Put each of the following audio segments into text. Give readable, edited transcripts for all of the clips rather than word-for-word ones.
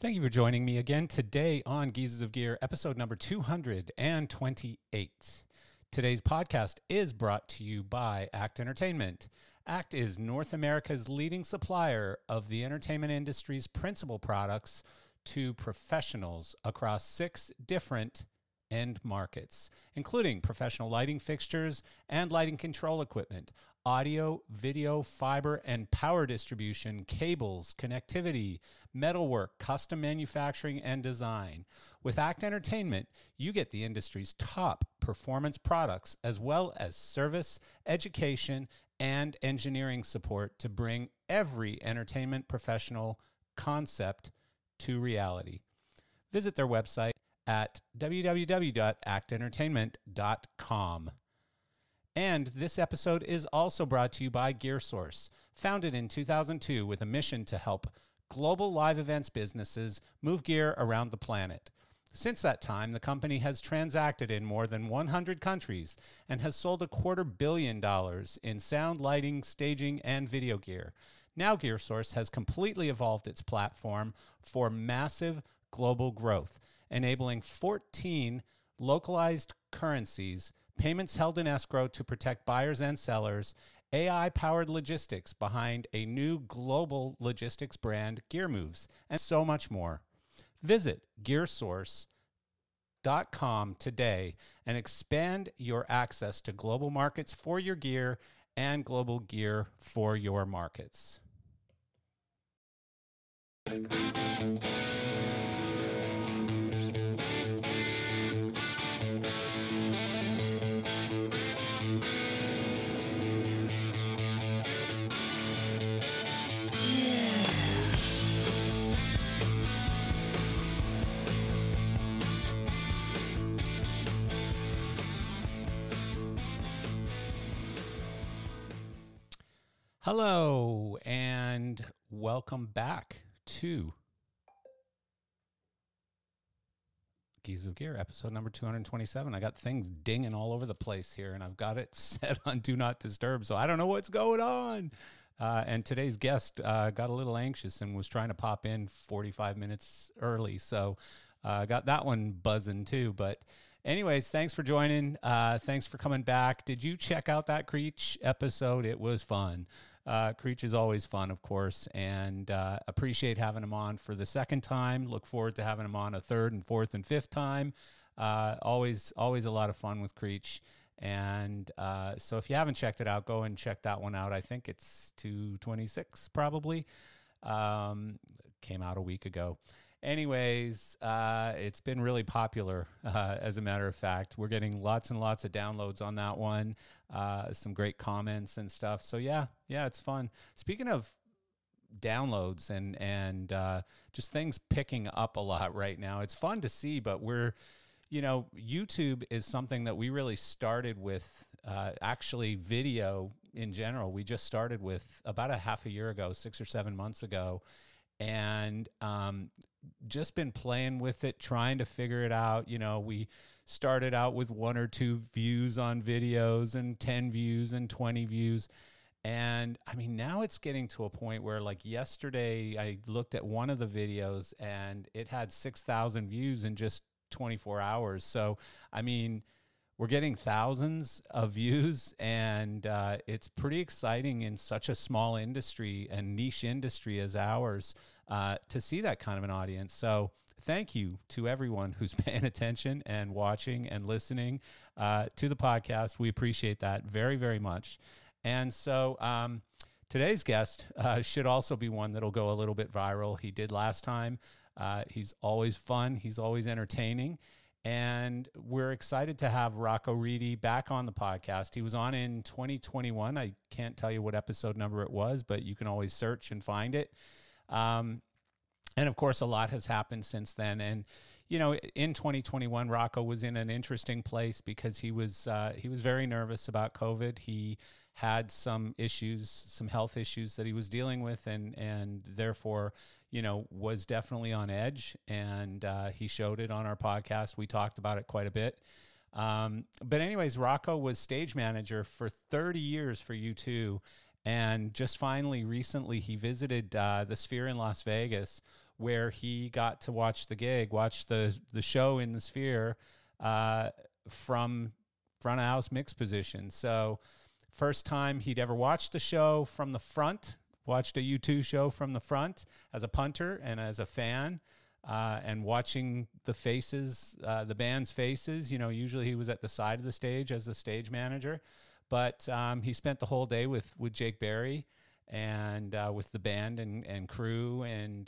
Thank you for joining me again today on Geezers of Gear, episode number 228. Today's podcast is brought to you by ACT Entertainment. ACT is North America's leading supplier of the entertainment industry's principal products to professionals across 6 different end markets, including professional lighting fixtures and lighting control equipment, audio, video, fiber, and power distribution, cables, connectivity, metalwork, custom manufacturing, and design. With ACT Entertainment, you get the industry's top performance products, as well as service, education, and engineering support to bring every entertainment professional concept to reality. Visit their website at www.actentertainment.com. And this episode is also brought to you by GearSource, founded in 2002 with a mission to help global live events businesses move gear around the planet. Since that time, the company has transacted in more than 100 countries and has sold $250 million in sound, lighting, staging, and video gear. Now GearSource has completely evolved its platform for massive global growth, enabling 14 localized currencies, payments held in escrow to protect buyers and sellers, AI-powered logistics behind a new global logistics brand, GearMoves, and so much more. Visit GearSource.com today and expand your access to global markets for your gear and global gear for your markets. Hello, and welcome back to Geezers of Gear, episode number 227. I got things dinging all over the place here, and I've got it set on Do Not Disturb, so I don't know what's going on. And today's guest got a little anxious and was trying to pop in 45 minutes early, so I got that one buzzing too. But anyways, thanks for joining. Thanks for coming back. Did you check out that Creech episode? It was fun. Creech is always fun, of course, and appreciate having him on for the second time. Look forward to having him on a third and fourth and fifth time. Always a lot of fun with Creech. And so if you haven't checked it out, go and check that one out. I think it's 226 probably. Came out a week ago. Anyways, it's been really popular, as a matter of fact. We're getting lots and lots of downloads on that one, some great comments and stuff. So, yeah, it's fun. Speaking of downloads and just things picking up a lot right now, it's fun to see, but YouTube is something that we really started with, actually video in general. We just started with about a half a year ago, 6 or 7 months ago, and just been playing with it, trying to figure it out. We started out with 1 or 2 views on videos and 10 views and 20 views. And I mean, now it's getting to a point where, like, yesterday I looked at one of the videos and it had 6,000 views in just 24 hours. So, I mean, we're getting thousands of views, and it's pretty exciting in such a small industry and niche industry as ours to see that kind of an audience. So thank you to everyone who's paying attention and watching and listening to the podcast. We appreciate that very, very much. And so today's guest should also be one that'll go a little bit viral. He did last time. He's always fun. He's always entertaining. And we're excited to have Rocco Reedy back on the podcast. He was on in 2021. I can't tell you what episode number it was, but you can always search and find it. And of course, a lot has happened since then. And, in 2021, Rocco was in an interesting place because he was very nervous about COVID. He had some issues, some health issues that he was dealing with, and therefore, was definitely on edge. And he showed it on our podcast. We talked about it quite a bit. But anyways, Rocco was stage manager for 30 years for U2. And just finally, recently, he visited the Sphere in Las Vegas, where he got to watch the show in the Sphere from front of house mix position. So first time he'd ever watched the show from the front, watched a U2 show from the front as a punter and as a fan, and watching the faces, the band's faces. Usually he was at the side of the stage as the stage manager, but he spent the whole day with Jake Berry and with the band and crew. And,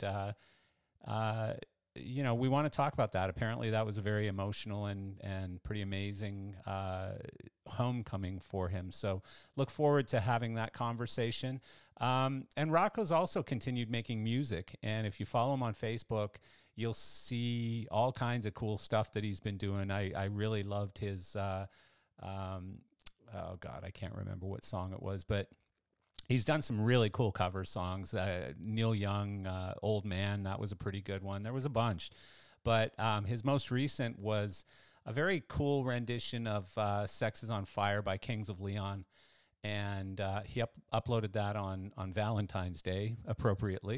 we want to talk about that. Apparently that was a very emotional and pretty amazing homecoming for him. So look forward to having that conversation. And Rocco's also continued making music. And if you follow him on Facebook, you'll see all kinds of cool stuff that he's been doing. I really loved his, oh God, I can't remember what song it was, but he's done some really cool cover songs. Neil Young, Old Man, that was a pretty good one. There was a bunch. But his most recent was a very cool rendition of Sex is on Fire by Kings of Leon. And he uploaded that on Valentine's Day, applicably.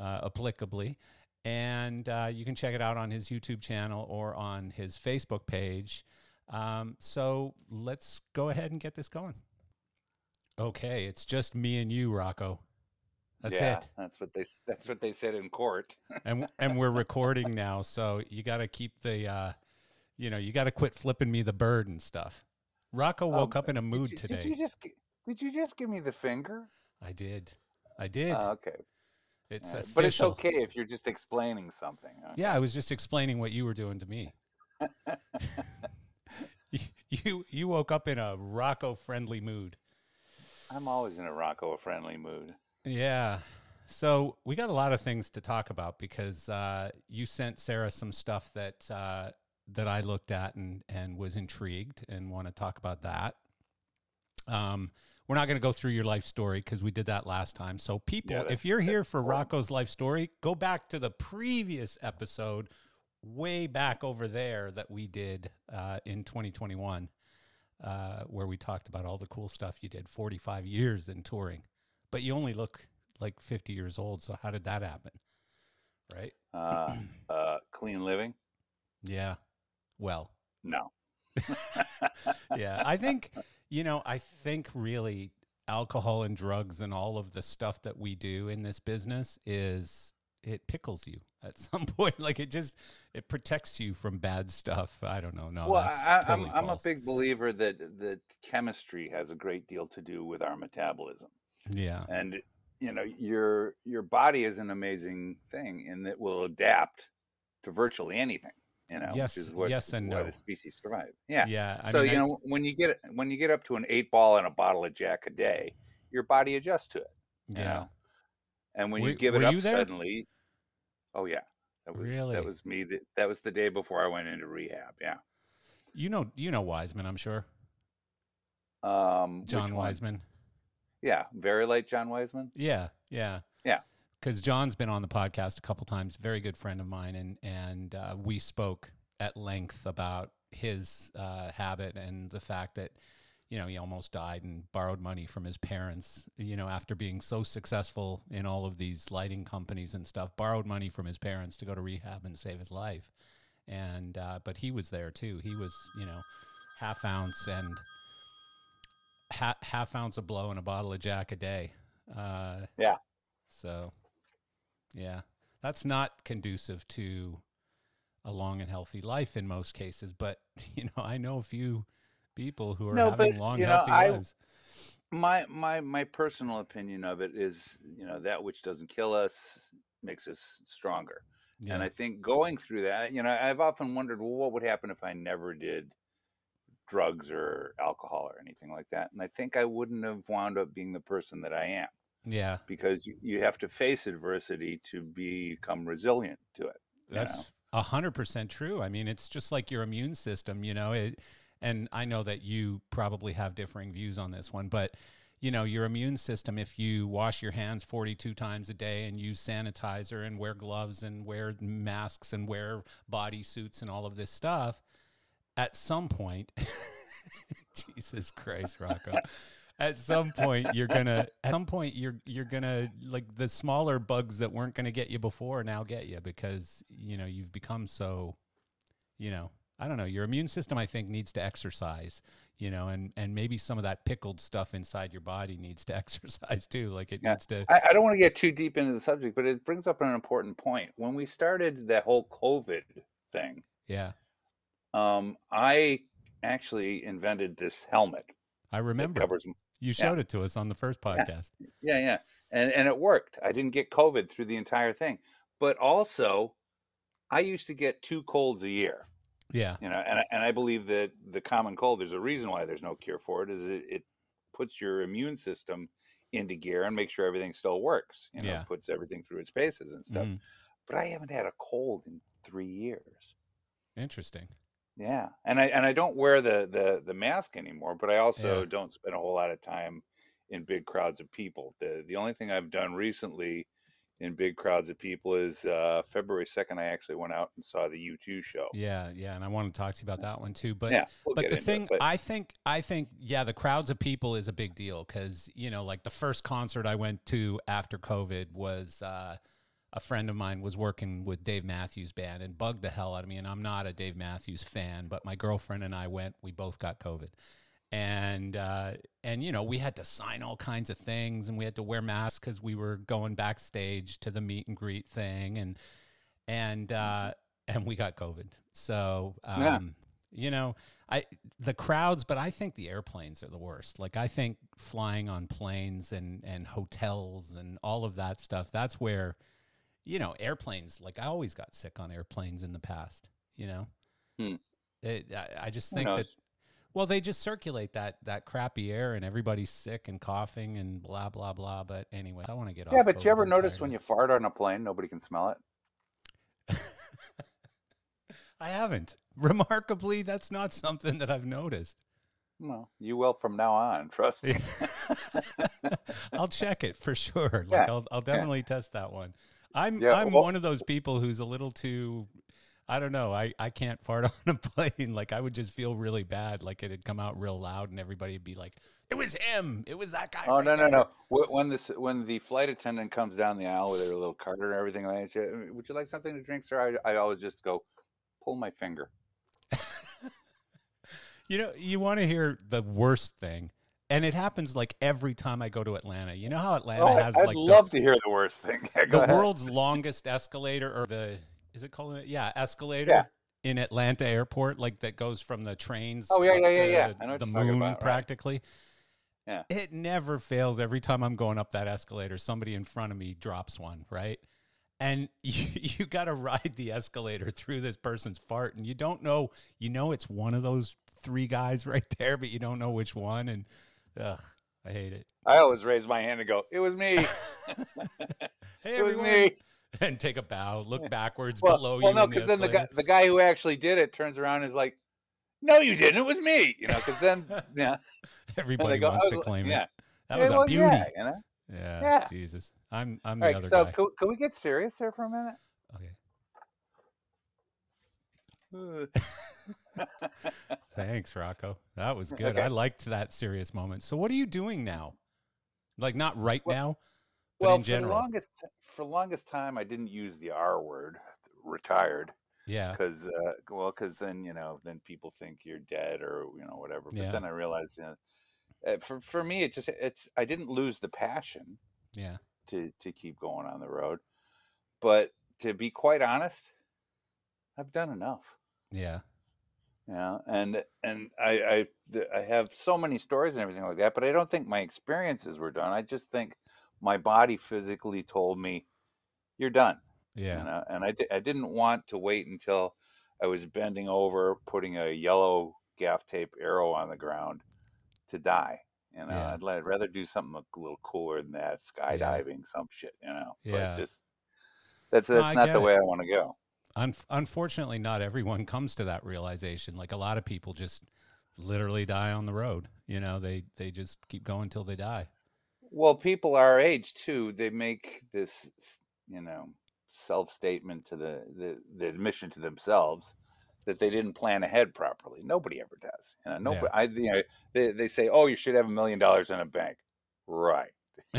And you can check it out on his YouTube channel or on his Facebook page. So let's go ahead and get this going. Okay, it's just me and you, Rocco. That's it. That's what they said in court. and we're recording now, so you got to keep the, you got to quit flipping me the bird and stuff. Rocco woke up in a mood today. Did you just give me the finger? I did. Okay. It's official. But it's okay if you're just explaining something. Okay? Yeah, I was just explaining what you were doing to me. You woke up in a Rocco-friendly mood. I'm always in a Rocco-friendly mood. Yeah. So we got a lot of things to talk about because you sent Sarah some stuff that I looked at and was intrigued and want to talk about that. We're not going to go through your life story because we did that last time. So people, if you're here for Rocco's life story, go back to the previous episode way back over there that we did in 2021, where we talked about all the cool stuff you did, 45 years in touring. But you only look like 50 years old, so how did that happen? Right? Clean living? Yeah. Well. No. Yeah, I think really alcohol and drugs and all of the stuff that we do in this business it pickles you at some point. Like it protects you from bad stuff. I don't know. No, well, that's totally I'm false. a big believer that chemistry has a great deal to do with our metabolism. Yeah. And your body is an amazing thing and it will adapt to virtually anything. Yes, which is what, yes and why no. the species survive. Yeah. Yeah. So when you get up to an 8-ball and a bottle of Jack a day, your body adjusts to it. Yeah. And when you give it up suddenly, oh yeah, that was me. That was the day before I went into rehab. Yeah. You know Wiseman, I'm sure. John Wiseman. Yeah, very late John Wiseman. Yeah. Because John's been on the podcast a couple times, very good friend of mine, and we spoke at length about his habit and the fact that, he almost died and borrowed money from his parents, after being so successful in all of these lighting companies and stuff, borrowed money from his parents to go to rehab and save his life. And but he was there too. He was, half ounce of blow and a bottle of Jack a day. Yeah. So, yeah, that's not conducive to a long and healthy life in most cases. But, I know a few people who are having long, healthy lives. My personal opinion of it is, that which doesn't kill us makes us stronger. Yeah. And I think going through that, I've often wondered, well, what would happen if I never did drugs or alcohol or anything like that? And I think I wouldn't have wound up being the person that I am. Yeah. Because you have to face adversity to become resilient to it. That's 100% true. I mean, it's just like your immune system, and I know that you probably have differing views on this one, but your immune system, if you wash your hands 42 times a day and use sanitizer and wear gloves and wear masks and wear body suits and all of this stuff, at some point, Jesus Christ, Rocco, at some point you're gonna like the smaller bugs that weren't gonna get you before now get you because you've become so I don't know, your immune system I think needs to exercise, and maybe some of that pickled stuff inside your body needs to exercise too, like it Yeah. needs to. I don't want to get too deep into the subject, but it brings up an important point. When we started that whole COVID thing, Yeah, I actually invented this helmet I that remember covers. you Yeah, showed it to us on the first yeah, podcast. yeah. And it worked. I didn't get COVID through the entire thing. But also, I used to get 2 colds a year. Yeah, And I believe that the common cold, there's a reason why there's no cure for it, is it puts your immune system into gear and makes sure everything still works. yeah. Puts everything through its paces and stuff. Mhm. But I haven't had a cold in 3 years. Interesting. Yeah, and I don't wear the mask anymore, but I also Yeah. don't spend a whole lot of time in big crowds of people. The only thing I've done recently in big crowds of people is February 2nd. I actually went out and saw the U2 show. Yeah, yeah, and I want to talk to you about that one too. But Yeah, we'll but get the into it. thing But I think yeah, the crowds of people is a big deal because like the first concert I went to after COVID was a friend of mine was working with Dave Matthews Band and bugged the hell out of me. And I'm not a Dave Matthews fan, but my girlfriend and I went. We both got COVID, and we had to sign all kinds of things, and we had to wear masks because we were going backstage to the meet and greet thing, and we got COVID. So yeah, I the crowds, but I think the airplanes are the worst. Like I think flying on planes and hotels and all of that stuff. That's where airplanes. Like I always got sick on airplanes in the past. hmm, I just who think that. knows? Well, they just circulate that crappy air, and everybody's sick and coughing and blah blah blah. But anyway, I want to get Yeah, off but you COVID. ever I'm notice tired when of you fart on a plane, nobody can smell it? it. I haven't. Remarkably, that's not something that I've noticed. No, you will from now on. Trust me. I'll check it for sure. Like Yeah, I'll yeah, definitely test that one. I'm yeah. I'm Well, one of those people who's a little too I don't know. I can't fart on a plane. Like I would just feel really bad. Like it had come out real loud and everybody would be like, it was him. It was that guy oh right no, no, there. no. When the flight attendant comes down the aisle with her little cart and everything like that, would you like something to drink, sir? I always just go, pull my finger. You want to hear the worst thing. And it happens like every time I go to Atlanta. You know how Atlanta Oh, has I'd like love to hear the worst thing. Yeah, the go ahead. world's longest escalator or is it called Yeah. escalator in Atlanta airport, like that goes from the trains Oh, yeah, up yeah, yeah, yeah. to I know what the you're talking moon about, right? practically. Yeah. It never fails. Every time I'm going up that escalator, somebody in front of me drops one, right? And you got to ride the escalator through this person's fart, and you don't know, it's one of those 3 guys right there, but you don't know which one. And ugh, I hate it. I always raise my hand and go, "It was me. Hey, It was everyone. me." And take a bow, look backwards Well, below well, you no, in the because then escalator. the guy who actually did it turns around and is like, "No, you didn't. It was me." Because then, yeah, and Everybody they go, wants to claim it. "Yeah, That yeah, was a well, beauty. yeah, Yeah, yeah." Jesus. I'm All the right, other so guy. can we get serious here for a minute? Okay. Thanks, Rocco. That was good. Okay. I liked that serious moment. So what are you doing now? Like not right Well, now, but well, in general. for the longest time, I didn't use the R word, retired, Yeah. because then then people think you're dead or whatever. But Yeah. then I realized, for me, I didn't lose the passion Yeah. to keep going on the road, but to be quite honest, I've done enough. Yeah. And I have so many stories and everything like that, but I don't think my experiences were done. I just think my body physically told me you're done. Yeah. And I didn't want to wait until I was bending over, putting a yellow gaff tape arrow on the ground to die. Yeah. I'd rather do something a little cooler than that, Yeah. skydiving, some shit, But Yeah. just that's No, I not get the way it. I want to go. Unfortunately, not everyone comes to that realization. Like a lot of people just literally die on the road. They just keep going till they die. Well, people our age too, they make this, self statement to the admission to themselves that they didn't plan ahead properly. Nobody ever does. Nobody. Yeah. They say, oh, you should have $1 million in a bank, right?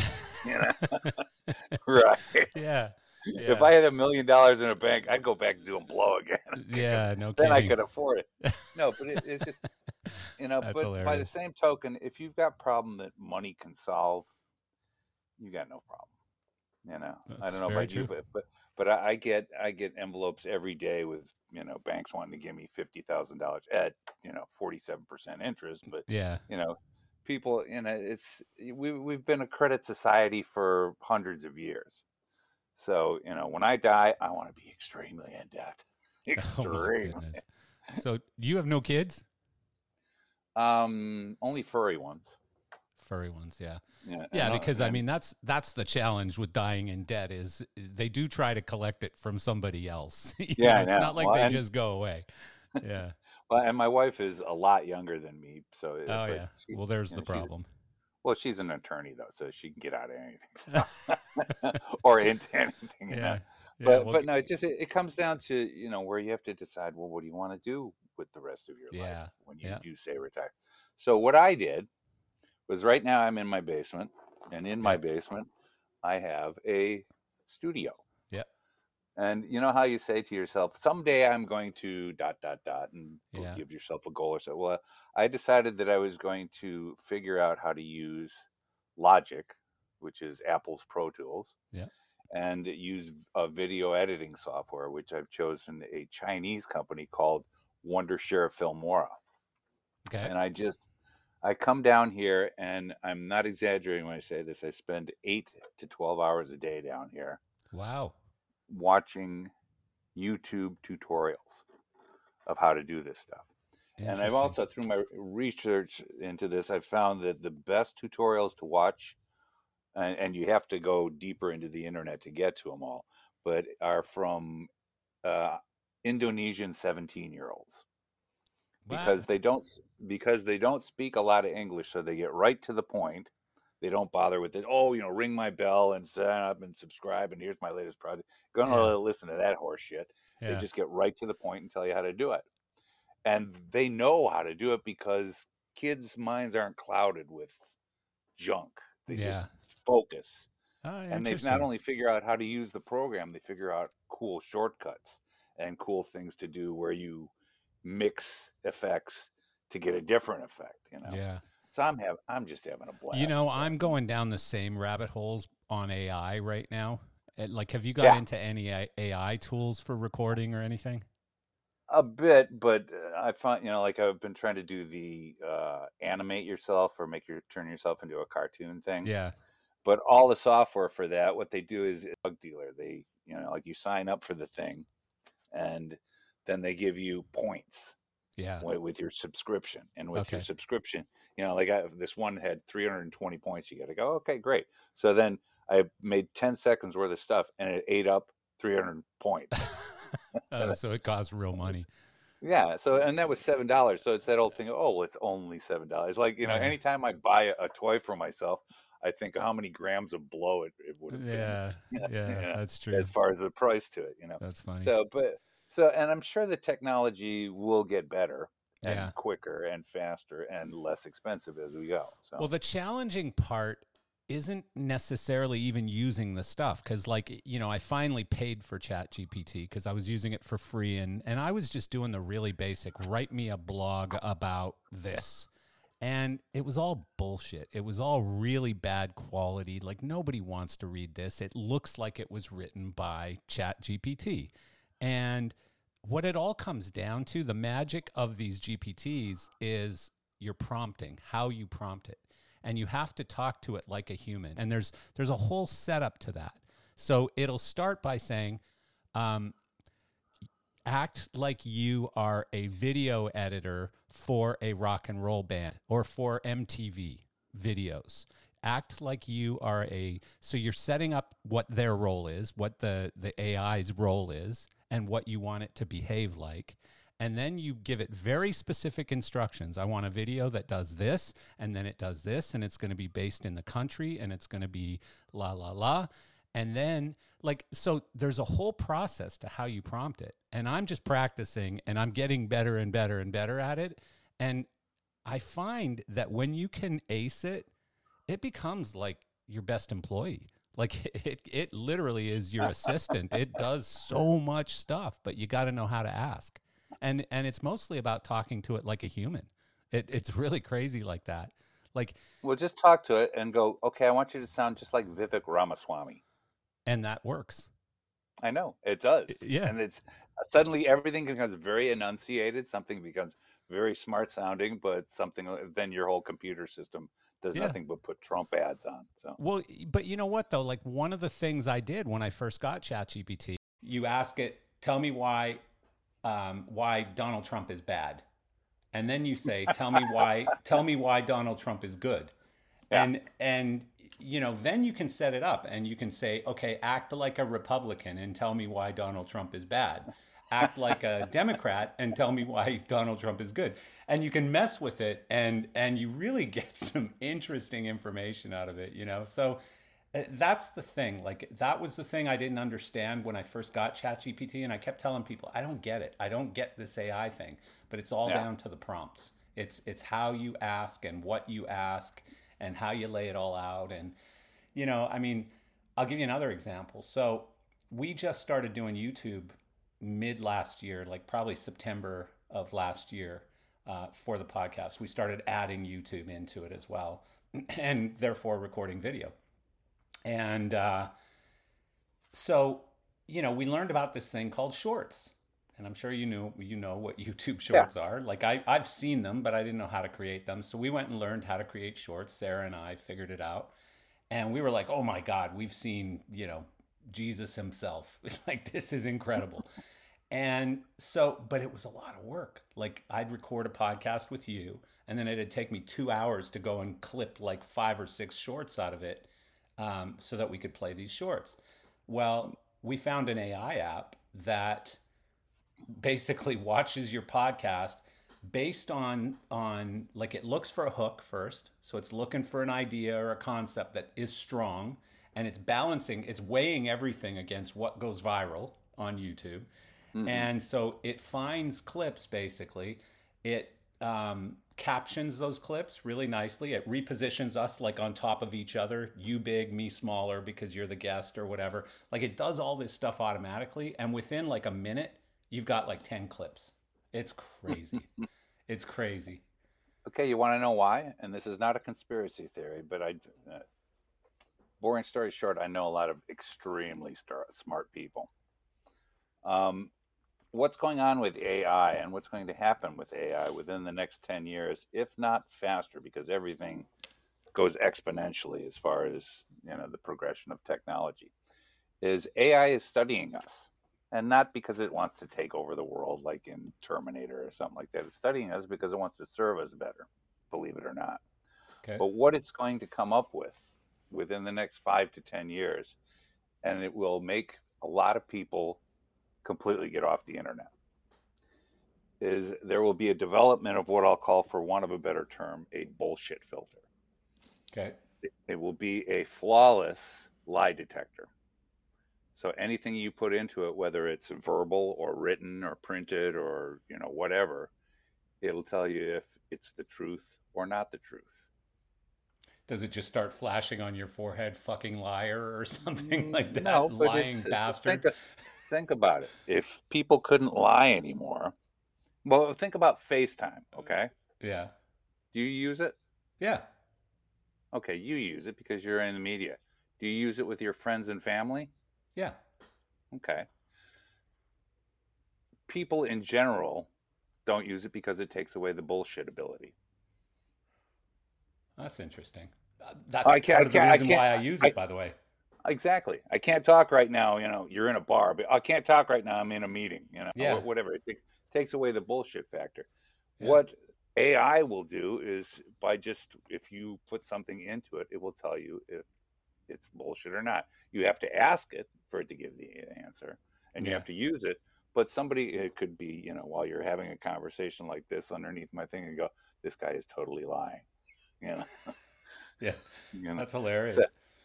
Right. Yeah. If I had $1 million in a bank, I'd go back and do a blow again. Yeah, no then kidding. I could afford it. No, but it's just, That's but hilarious. by the same token, if you've got a problem that money can solve, you got no problem. That's I don't know about you, but I get envelopes every day with banks wanting to give me $50,000 at 47% interest. But yeah, people, we've been a credit society for hundreds of years. So when I die, I want to be extremely in debt. Extremely. Oh my goodness. So you have no kids? Only furry ones. Furry ones, yeah. Yeah, because I mean that's the challenge with dying in debt is they do try to collect it from somebody else. It's not like they just go away. Yeah. Well, and my wife is a lot younger than me, so well, there's the problem. She's an attorney though, so she can get out of anything or into anything. Yeah. But no, it comes down to where you have to decide. Well, what do you want to do with the rest of your life when you do say retire? So what I did was right now I'm in my basement, and in my basement I have a studio. Yeah. And you know how you say to yourself, someday I'm going to ... and give yourself a goal or so. Well, I decided that I was going to figure out how to use Logic, which is Apple's Pro Tools. Yeah. And use a video editing software, which I've chosen a Chinese company called Wondershare Filmora. Okay. And I come down here, and I'm not exaggerating when I say this. I spend 8 to 12 hours a day down here. Wow. Watching YouTube tutorials of how to do this stuff. And I've also, through my research into this, I've found that the best tutorials to watch, and you have to go deeper into the internet to get to them all, but are from Indonesian 17-year-olds. Wow. Because they don't speak a lot of English, so they get right to the point. They don't bother with it. Oh, ring my bell and sign up and subscribe, and here's my latest project. Gonna listen to that horse shit. Yeah. They just get right to the point and tell you how to do it. And they know how to do it because kids' minds aren't clouded with junk. They just focus. And they've not only figured out how to use the program, they figure out cool shortcuts and cool things to do where you mix effects to get a different effect, Yeah. So I'm just having a blast. I'm going down the same rabbit holes on AI right now. Like, have you got into any AI tools for recording or anything? A bit, but I find, like I've been trying to do the animate yourself or turn yourself into a cartoon thing. Yeah. But all the software for that, what they do is a drug dealer. They, like you sign up for the thing, and then they give you points. Yeah. With your subscription. And with your subscription, like this one had 320 points. You got to go, okay, great. So then I made 10 seconds worth of stuff, and it ate up 300 points. So it costs real money. Yeah. So, and that was $7. So it's that old thing. Oh, well, it's only $7. Like, anytime I buy a toy for myself, I think of how many grams of blow it would have been. Yeah, that's true. As far as the price to it, That's funny. So, and I'm sure the technology will get better and quicker and faster and less expensive as we go. So. Well, the challenging part isn't necessarily even using the stuff, because I finally paid for ChatGPT because I was using it for free, and I was just doing the really basic, write me a blog about this. And it was all bullshit. It was all really bad quality. Like, nobody wants to read this. It looks like it was written by ChatGPT. And what it all comes down to, the magic of these GPTs is your prompting, how you prompt it. And you have to talk to it like a human. And there's a whole setup to that. So it'll start by saying, act like you are a video editor for a rock and roll band or for MTV videos. Act like you are so you're setting up what their role is, what the AI's role is, and what you want it to behave like. And then you give it very specific instructions. I want a video that does this, and then it does this, and it's going to be based in the country, and it's going to be la, la, la. And then, like, so there's a whole process to how you prompt it. And I'm just practicing and I'm getting better and better and better at it. And I find that when you can ace it, it becomes like your best employee. Like it literally is your assistant. It does so much stuff, but you got to know how to ask. And it's mostly about talking to it like a human. It's really crazy like that. Like, Well, just talk to it and go, okay, I want you to sound just like Vivek Ramaswamy. and that works. I know it does. Yeah. And it's suddenly everything becomes very enunciated. Something becomes very smart sounding, but then your whole computer system does Yeah. nothing but put Trump ads on. So, Well, but you know what though? Like one of the things I did when I first got ChatGPT, you ask it, tell me why Donald Trump is bad, and then you say, tell me why Donald Trump is good, yeah. and you know, then you can set it up and you can say, okay, act like a Republican and tell me why Donald Trump is bad. Act like a Democrat and tell me why Donald Trump is good. And you can mess with it and you really get some interesting information out of it, you know? So that's the thing. Like that was the thing I didn't understand when I first got ChatGPT, and I kept telling people, I don't get it. I don't get this AI thing, but it's all down to the prompts. It's how you ask and what you ask and how you lay it all out. And, you know, I mean, I'll give you another example. So we just started doing YouTube mid last year, like probably September of last year, for the podcast. We started adding YouTube into it as well, and therefore recording video. And so, you know, we learned about this thing called Shorts. And I'm sure you know what YouTube Yeah. Shorts are. Like I've seen them, but I didn't know how to create them. So we went and learned how to create Shorts. Sarah and I figured it out. And we were like, oh my God, we've seen, you know, Jesus himself. Like, this is incredible. And so, but it was a lot of work. Like, I'd record a podcast with you, and then it'd take me 2 hours to go and clip like 5 or 6 shorts out of it, so that we could play these shorts. Well, we found an AI app that basically watches your podcast based on like, it looks for a hook first, so it's looking for an idea or a concept that is strong, and it's weighing everything against what goes viral on YouTube. And so it finds clips, basically. It captions those clips really nicely. It repositions us like on top of each other, you big, me smaller, because you're the guest or whatever. Like, it does all this stuff automatically, and within like a minute you've got like 10 clips. It's crazy. It's crazy. Okay, you want to know why? And this is not a conspiracy theory, but boring story short, I know a lot of extremely smart people. What's going on with AI and what's going to happen with AI within the next 10 years, if not faster, because everything goes exponentially as far as, you know, the progression of technology, is AI is studying us. And not because it wants to take over the world like in Terminator or something like that. It's studying us because it wants to serve us better, believe it or not. Okay. But what it's going to come up with within the next 5 to 10 years, and it will make a lot of people completely get off the internet, is there will be a development of what I'll call, for want of a better term, a bullshit filter. Okay. It will be a flawless lie detector. So anything you put into it, whether it's verbal or written or printed or, you know, whatever, it'll tell you if it's the truth or not the truth. Does it just start flashing on your forehead, fucking liar, or something like that? No, but lying bastard. Think about it. If people couldn't lie anymore, well, think about FaceTime, okay? Yeah. Do you use it? Yeah. Okay, you use it because you're in the media. Do you use it with your friends and family? Yeah. Okay. People in general don't use it because it takes away the bullshit ability. That's interesting. That's part of the reason why I use it, by the way. Exactly. I can't talk right now. You know, you're in a bar, but I can't talk right now. I'm in a meeting. You know, Yeah. whatever. It takes away the bullshit factor. Yeah. What AI will do is, if you put something into it, it will tell you if it's bullshit or not. You have to ask it for it to give the answer, and you have to use it. But it could be, you know, while you're having a conversation like this underneath my thing, and go, this guy is totally lying. You know. Yeah. You know? That's hilarious.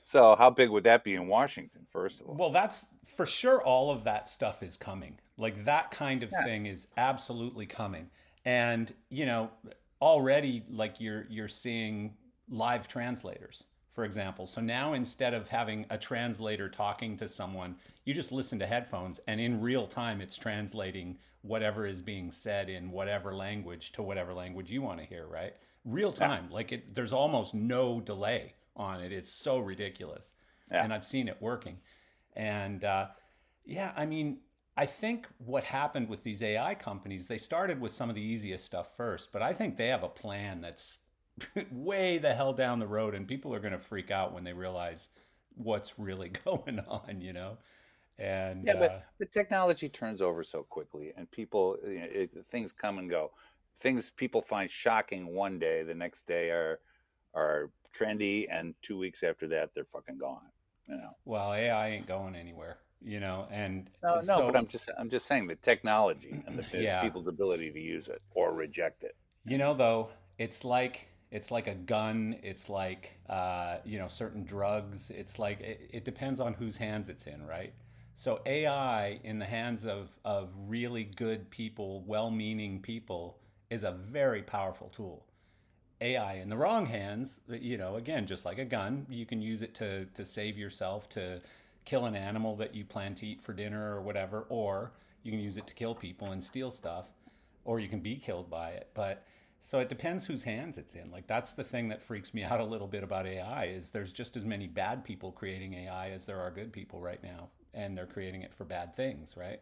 So how big would that be in Washington, first of all? Well, that's for sure. All of that stuff is coming. Like that kind of Yeah. thing is absolutely coming. And already like you're seeing live translators, for example. So now instead of having a translator talking to someone, you just listen to headphones, and in real time, it's translating whatever is being said in whatever language to whatever language you want to hear. Right, real Yeah. time. There's almost no delay on it. It's so ridiculous, Yeah. and I've seen it working. And yeah, I mean, I think what happened with these AI companies, they started with some of the easiest stuff first, but I think they have a plan that's way the hell down the road, and people are going to freak out when they realize what's really going on. And Yeah, but the technology turns over so quickly, and people, things come and go. Things people find shocking one day, the next day are trendy, and 2 weeks after that, they're fucking gone. You know. well, AI ain't going anywhere, and No, no, but so I'm just saying the technology and the yeah, people's ability to use it or reject it. though, it's like a gun. It's like certain drugs. It's like it depends on whose hands it's in, right? So AI in the hands of really good people, well-meaning people, is a very powerful tool. AI in the wrong hands, again, just like a gun, you can use it to save yourself, to kill an animal that you plan to eat for dinner or whatever, or you can use it to kill people and steal stuff, or you can be killed by it. But so it depends whose hands it's in. Like that's the thing that freaks me out a little bit about AI is there's just as many bad people creating AI as there are good people right now, and they're creating it for bad things, right?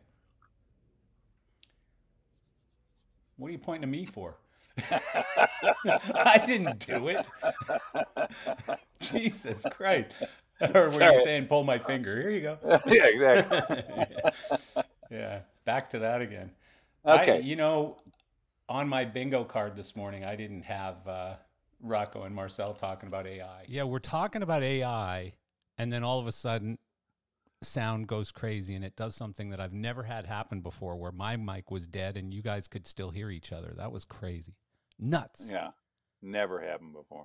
What are you pointing to me for? I didn't do it. Jesus Christ. Or were you Sorry. saying pull my finger? Here you go. Yeah, exactly. Yeah. Yeah. Back to that again. I, Okay. you know, on my bingo card this morning, I didn't have Rocco and Marcel talking about AI. Yeah, we're talking about AI, and then all of a sudden, sound goes crazy and it does something that I've never had happen before where my mic was dead and you guys could still hear each other. That was crazy. Nuts. Yeah. Never happened before.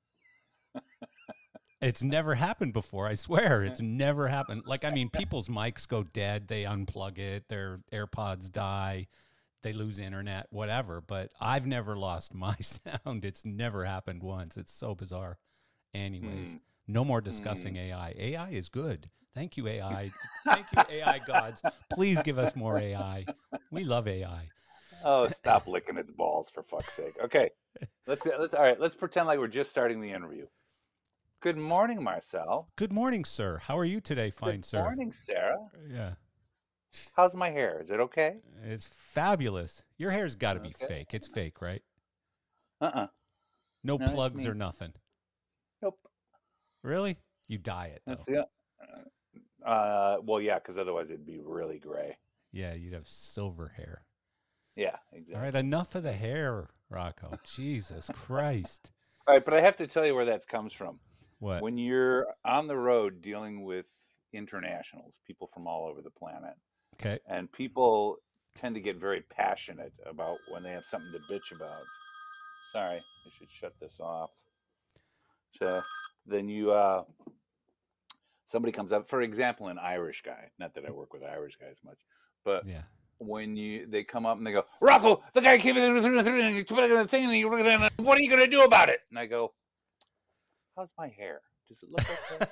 It's never happened before. I swear, it's never happened. Like, I mean, people's mics go dead, they unplug it, their AirPods die, they lose internet, whatever. But I've never lost my sound. It's never happened once. It's so bizarre. Anyways, Hmm. no more Hmm. discussing AI. AI is good. Thank you, AI. Thank you, AI gods. Please give us more AI. We love AI. Oh, stop licking its balls for fuck's sake. Okay. Let's all right, let's pretend like we're just starting the interview. Good morning, Marcel. Good morning, sir. How are you today, Good fine sir? morning, Sarah. Yeah, How's my hair? Is it okay? it's fabulous. Your hair's got to be Okay. fake. It's fake, right? Uh-uh. No No, it's plugs or me. nothing. Nope. Really? You dye it That's though. the well, yeah, because otherwise it'd be really gray. Yeah, you'd have silver hair. Yeah, All right, exactly. enough of the hair, Rocco. Jesus Christ. All right, but I have to tell you where that comes from. What? When you're on the road dealing with internationals, people from all over the planet, Okay. and people tend to get very passionate about when they have something to bitch about. Sorry, I should shut this off. So then somebody comes up, for example, an Irish guy. Not that I work with Irish guys much, but Yeah. when they come up and they go, Rocco, the guy came in through the thing, and what are you going to do about it? And I go, how's my hair? Does it look okay?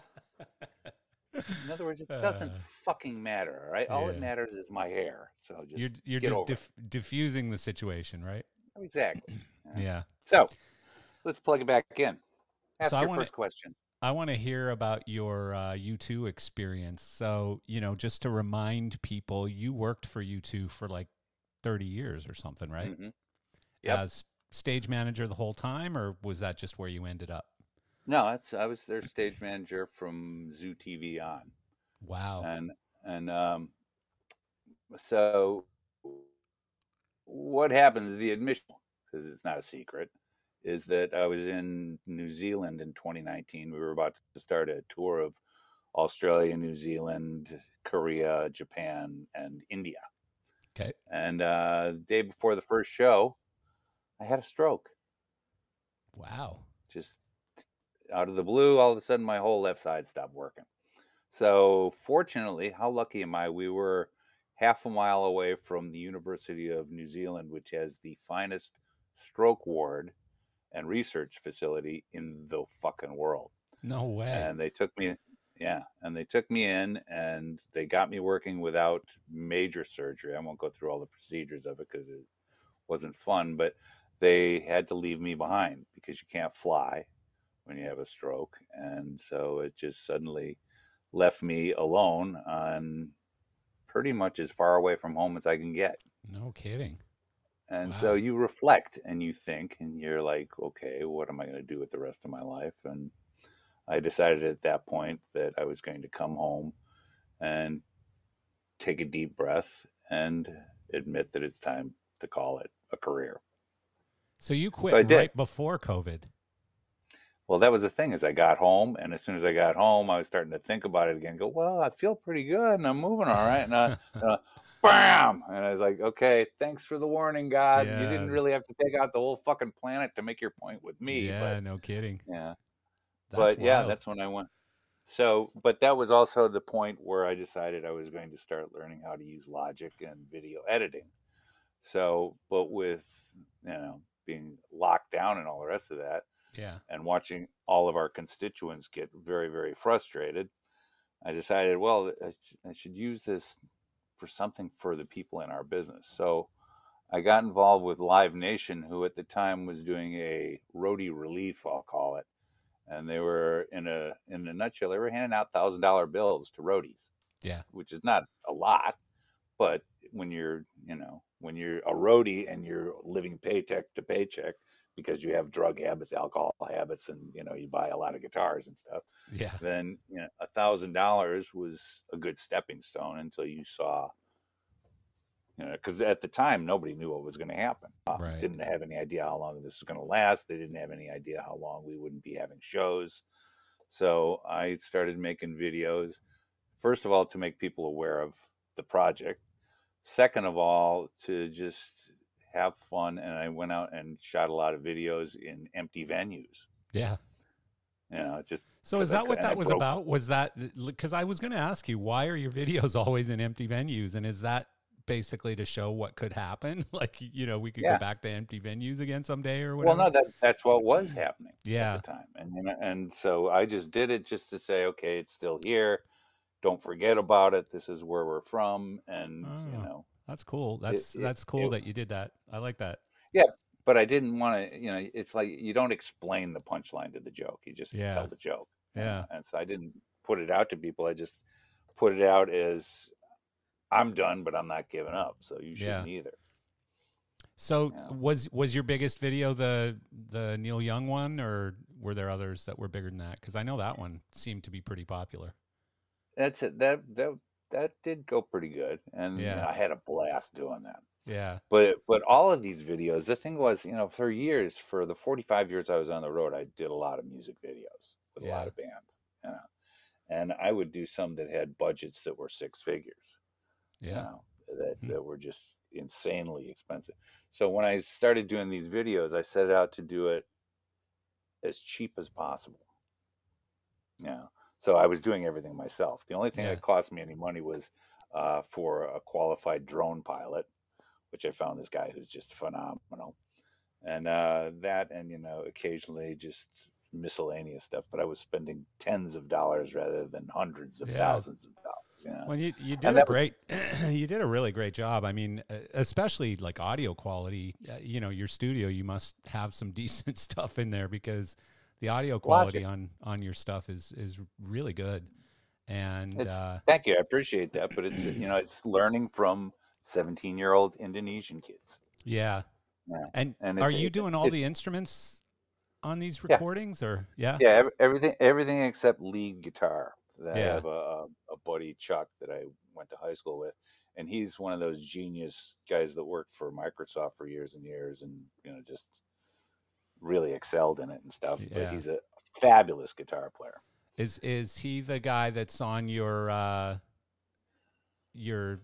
In other words, it uh, doesn't fucking matter, all right? All that yeah. matters is my hair. So You're just you're get just over it. diffusing the situation, right? Exactly. Yeah. Yeah. So let's plug it back in. So Ask your first question. I want to hear about your U2 experience. So, just to remind people, you worked for U2 for like 30 years or something, right? Hmm. Yep. As stage manager the whole time, or was that just where you ended up? No, I was their stage manager from Zoo TV on, Wow. and so what happens? The admission, because it's not a secret, is that I was in New Zealand in 2019. We were about to start a tour of Australia, New Zealand, Korea, Japan, and India. Okay. And the day before the first show, I had a stroke. Wow. Just out of the blue, all of a sudden my whole left side stopped working. So fortunately, how lucky am I? We were half a mile away from the University of New Zealand, which has the finest stroke ward and research facility in the fucking world. No way. And they took me, yeah, and they took me in and they got me working without major surgery. I won't go through all the procedures of it because it wasn't fun, but they had to leave me behind because you can't fly when you have a stroke. And so it just suddenly left me alone on pretty much as far away from home as I can get. No kidding. And Wow. so you reflect and you think, and you're like, okay, what am I going to do with the rest of my life? And I decided at that point that I was going to come home and take a deep breath and admit that it's time to call it a career. So you So I quit did. right before COVID. Well, that was the thing is I got home, and as soon as I got home, I was starting to think about it again. Go, well, I feel pretty good, and I'm moving all right. And bam! And I was like, okay, thanks for the warning, God. You didn't Yeah. really have to take out the whole fucking planet to make your point with me, Yeah, no kidding. yeah, That's yeah, wild. that's when I went. So, but that was also the point where I decided I was going to start learning how to use Logic and video editing. So, but with being locked down and all the rest of that, Yeah. and watching all of our constituents get very, very frustrated, I decided, well, I should use this for something for the people in our business. So I got involved with Live Nation, who at the time was doing a roadie relief, I'll call it. And they were in a nutshell, they were handing out $1,000 bills to roadies. Yeah. Which is not a lot, but when you're a roadie and you're living paycheck to paycheck because you have drug habits, alcohol habits, and you buy a lot of guitars and stuff, Yeah. then $1,000 was a good stepping stone until you saw, because at the time nobody knew what was going to happen. Right. Didn't have any idea how long this was going to last. They didn't have any idea how long we wouldn't be having shows. So I started making videos, first of all, to make people aware of the project. Second of all, to just have fun. And I went out and shot a lot of videos in empty venues. Yeah. Just. So is that what that was about? Was that because I was going to ask you, why are your videos always in empty venues? And is that basically to show what could happen? Like, we could go back to empty venues again someday or whatever. Well, no, that's what was happening at the time. And so I just did it just to say, okay, it's still here. Don't forget about it. This is where we're from. And, that's cool. That's cool that you did that. I like that. Yeah. But I didn't want to, it's like you don't explain the punchline to the joke. You just tell the joke. Yeah. And so I didn't put it out to people. I just put it out as I'm done, but I'm not giving up. So you shouldn't either. So was your biggest video the Neil Young one, or were there others that were bigger than that? Because I know that one seemed to be pretty popular. That's it. That did go pretty good, and I had a blast doing that. Yeah. But all of these videos, the thing was, for years, for the 45 years I was on the road, I did a lot of music videos with a lot of bands, and I would do some that had budgets that were six figures. That were just insanely expensive. So when I started doing these videos, I set out to do it as cheap as possible. So I was doing everything myself. The only thing that cost me any money was for a qualified drone pilot, which I found this guy who's just phenomenal. And that, and, occasionally just miscellaneous stuff, but I was spending tens of dollars rather than hundreds of thousands of dollars. Well, you did you did a really great job. I mean, especially like audio quality, your studio, you must have some decent stuff in there because the audio quality on your stuff is really good. And thank you. I appreciate that. But it's, it's learning from 17-year-old Indonesian kids. Yeah. And are you doing all the instruments on these recordings or? Yeah, everything except lead guitar. I have a buddy, Chuck, that I went to high school with, and he's one of those genius guys that worked for Microsoft for years and years, and just really excelled in it and stuff. But he's a fabulous guitar player. Is he the guy that's on your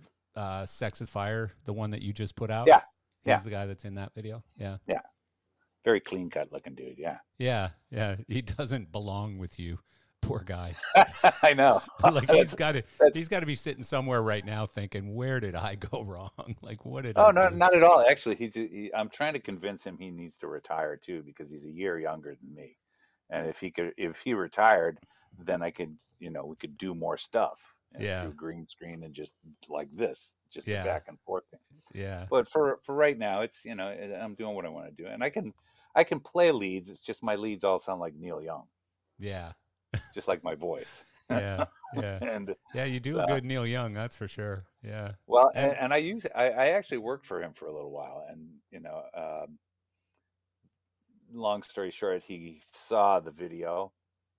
Sex with Fire, the one that you just put out? Yeah. He's the guy that's in that video. Yeah. Yeah. Very clean cut looking dude. Yeah. Yeah, yeah. He doesn't belong with you, poor guy. I know. Like that's that's he's got to be sitting somewhere right now thinking, where did I go wrong? Like, what did oh I no, do? not at all. Actually, I'm trying to convince him he needs to retire too because he's a year younger than me. And if he retired, then I could, we could do more stuff, Yeah, through green screen and just like this, just a yeah, back and forth thing. yeah, But for right now, it's, I'm doing what I want to do, and I can play leads. It's just my leads all sound like Neil Young, yeah, just like my voice. yeah, yeah. And Yeah, you do a so, good Neil Young, that's for sure. Yeah. well, And and I actually worked for him for a little while, and long story short, he saw the video,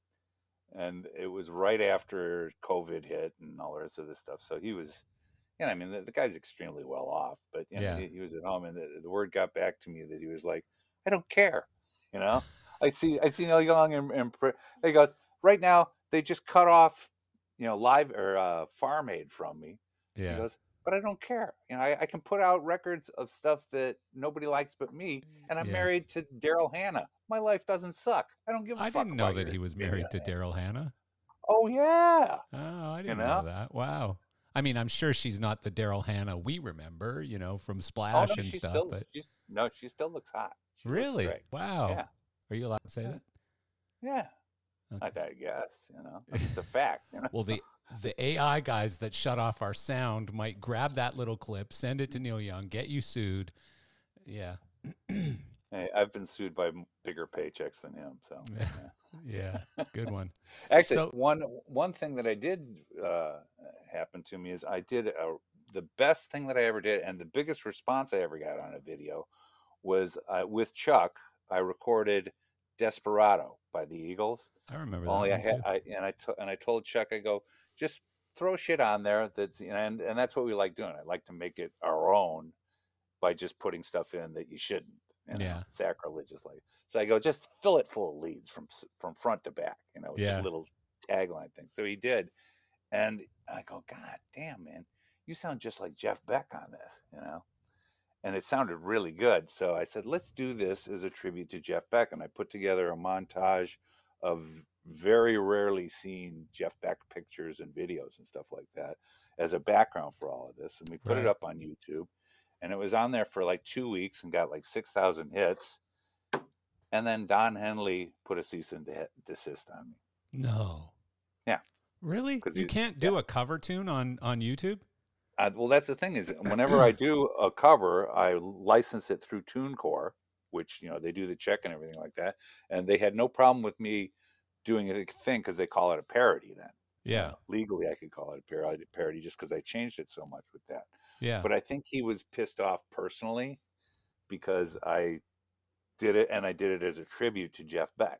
and it was right after COVID hit and all the rest of this stuff. So he was, I mean, the guy's extremely well off, but yeah. he was at home, and the word got back to me that he was like, I don't care, you know. I see Neil Young, and he goes, right now they just cut off, live or Farm Aid from me. He Yeah. goes, but I don't care. I can put out records of stuff that nobody likes but me, and I'm Yeah. married to Daryl Hannah. My life doesn't suck. I don't give a I fuck didn't know about that your he was opinion. married to Daryl Hannah. Oh yeah, Oh, I you didn't know know. that. Wow. I mean, I'm sure she's not the Daryl Hannah we remember, from Oh no, Splash and she stuff, still but she's no, she still looks hot. She looks really? great. Wow. Yeah, Are you allowed to say yeah, that? yeah. I Okay. guess, it's a fact. Well, the AI guys that shut off our sound might grab that little clip, send it to Neil Young, get you sued. Yeah. Hey, I've been sued by bigger paychecks than him, so Yeah. Yeah. yeah. Good one. Actually, So, one thing that I did happen to me is the best thing that I ever did, and the biggest response I ever got on a video was with Chuck. I recorded "Desperado" by the Eagles. I remember that Only I one had too. I told Chuck, I go, just throw shit on there that's, and that's what we like doing. I like to make it our own by just putting stuff in that you shouldn't, Yeah. sacrilegiously. So I go, just fill it full of leads from front to back, just Yeah. little tagline things. So he did, and I go, God damn, man, you sound just like Jeff Beck on this. And it sounded really good. So I said, let's do this as a tribute to Jeff Beck. And I put together a montage of very rarely seen Jeff Beck pictures and videos and stuff like that as a background for all of this. And we put it Right. up on YouTube. And it was on there for like 2 weeks and got like 6,000 hits. And then Don Henley put a cease and desist on me. No. Yeah. Really? Because You can't do a cover tune on YouTube? well, that's the thing is whenever I do a cover, I license it through TuneCore, which, they do the check and everything like that. And they had no problem with me doing a thing because they call it a parody then. Yeah. Legally, I could call it a parody just because I changed it so much with that. Yeah. But I think he was pissed off personally because I did it, and I did it as a tribute to Jeff Beck.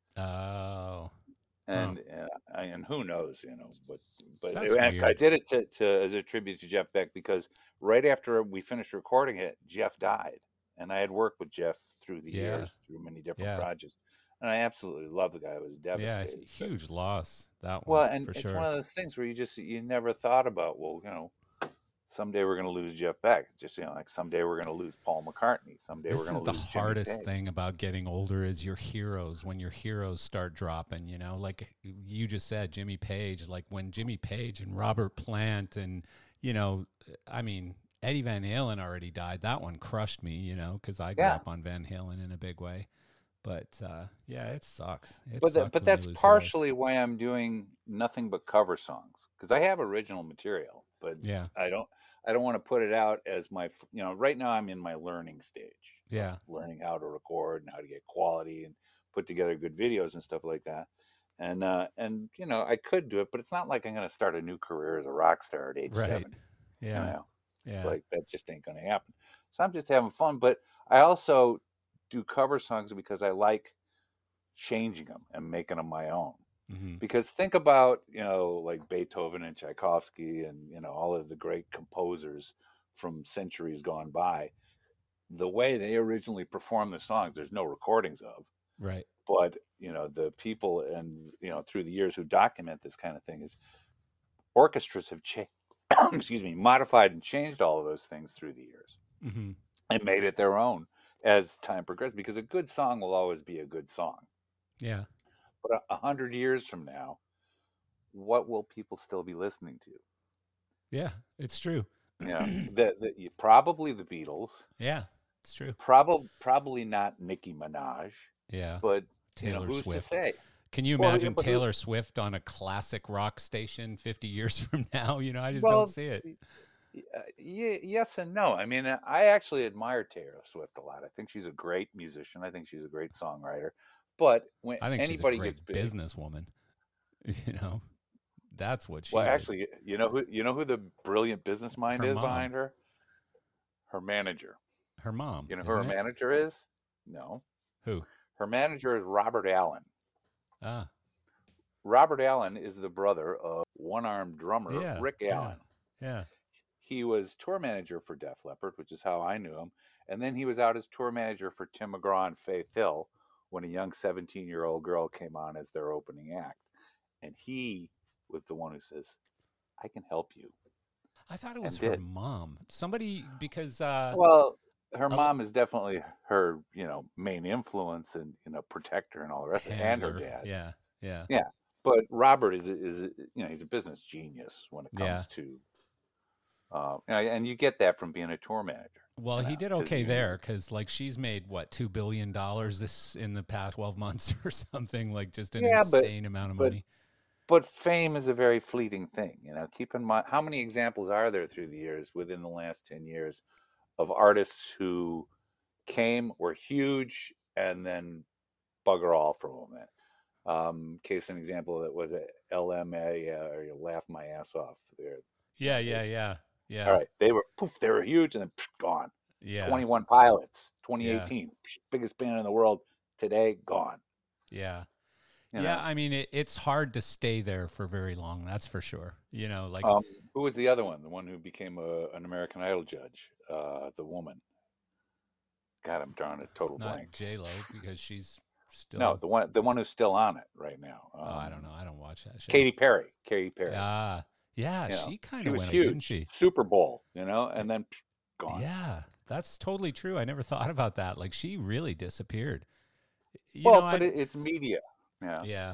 Oh. And and who knows, but That's and I weird. did it to as a tribute to Jeff Beck because right after we finished recording it, Jeff died, and I had worked with Jeff through the Yeah. years through many different Yeah. projects, and I absolutely love the guy. I was Yeah. devastated. But, Huge loss, that one, well, and for it's one sure. of those things where you never thought about, well, someday we're going to lose Jeff Beck, just like someday we're going to lose Paul McCartney, someday we're This going is to the lose Jimmy hardest Page. thing about getting older is your heroes. When your heroes start dropping, like you just said, Jimmy Page, like when Jimmy Page and Robert Plant and, I mean, Eddie Van Halen already died. That one crushed me, because I grew Yeah. up on Van Halen in a big way. But yeah, it sucks. It But sucks when that's you lose heroes. partially why I'm doing nothing but cover songs because I have original material, but Yeah. I don't want to put it out as my right now I'm in my learning stage of Yeah. learning how to record and how to get quality and put together good videos and stuff like that. And I could do it, but it's not like I'm going to start a new career as a rock star at age Right. 70. Yeah. It's Yeah. like that just ain't going to happen. So I'm just having fun, but I also do cover songs because I like changing them and making them my own. Mm-hmm. Because think about, like Beethoven and Tchaikovsky and, all of the great composers from centuries gone by. The way they originally performed the songs, there's no recordings of. Right. But, the people and, through the years who document this kind of thing is orchestras have modified and changed all of those things through the years Mm-hmm. and made it their own. as time progresses, because a good song will always be a good song. Yeah. But 100 years from now, what will people still be listening to? Yeah, it's true. Yeah, probably the Beatles. Yeah, it's true. Probably not Nicki Minaj, Yeah. but Taylor who's to Swift. say? Can you Well, yeah, imagine but who? Taylor Swift on a classic rock station 50 years from now? I just don't Well, see it. yes and no. I mean, I actually admire Taylor Swift a lot. I think she's a great musician. I think she's a great songwriter. But when I think she's a anybody gets great big, businesswoman. You know, that's what well, she is. actually, you know who the brilliant business mind Her is mom, behind her? Her manager. her mom, You know who her isn't it? manager is? No. Who? Her manager is Robert Allen. Ah, Robert Allen is the brother of one-armed drummer yeah, Rick yeah, Allen. yeah. He was tour manager for Def Leppard, which is how I knew him. And then he was out as tour manager for Tim McGraw and Faith Hill when a young 17-year-old girl came on as their opening act. And he was the one who says, I can help you. I thought it was And her did. mom. Somebody, because Well, her a mom is definitely her, main influence and, protector and all the rest of it, and her handler. dad. Yeah, yeah, Yeah. But Robert is he's a business genius when it yeah. comes to, and you get that from being a tour manager, Well, he did because okay there because, like, she's made what $2 billion this in the past 12 months or something, like just an yeah, insane amount of but money. but fame is a very fleeting thing. Keep in mind, how many examples are there through the years, within the last 10 years, of artists who were huge, and then bugger all for a moment. Case in example, that was LMA, or you laugh my ass off. There, Yeah, yeah, yeah, all yeah, right, they were huge, and then gone. yeah, 21 Pilots, yeah, 2018, biggest band in the world. Today, gone. yeah. You Yeah, know, I mean, it's hard to stay there for very long. That's for sure. Like who was the other one? The one who became an American Idol judge, the woman. God, I'm drawing a total not blank. J Lo because she's No, still. the one who's still on it right now. Oh, I don't know. I don't watch that show. Katy Perry. Katy Perry. Ah, yeah, You know, she kind she of was went, didn't huge. she? Super Bowl. Y- And then gone. Yeah, that's totally true. I never thought about that. Like she really disappeared. Well, but I. it's media. Yeah, Yeah,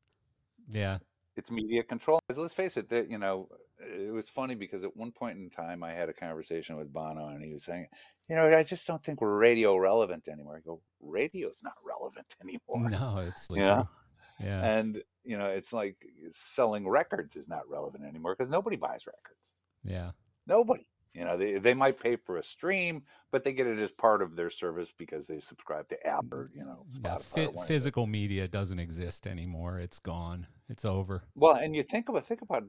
yeah. it's media control. 'Cause let's face it, that it was funny because at one point in time I had a conversation with Bono, and he was saying, I just don't think we're radio relevant anymore. I go, radio's not relevant anymore. No, it's You really know, true. Yeah, and it's like selling records is not relevant anymore because nobody buys records. yeah. Nobody. They might pay for a stream, but they get it as part of their service because they subscribe to Apple or Yeah, Spotify or one of the. physical media doesn't exist anymore. It's gone. It's over. Well, and you think about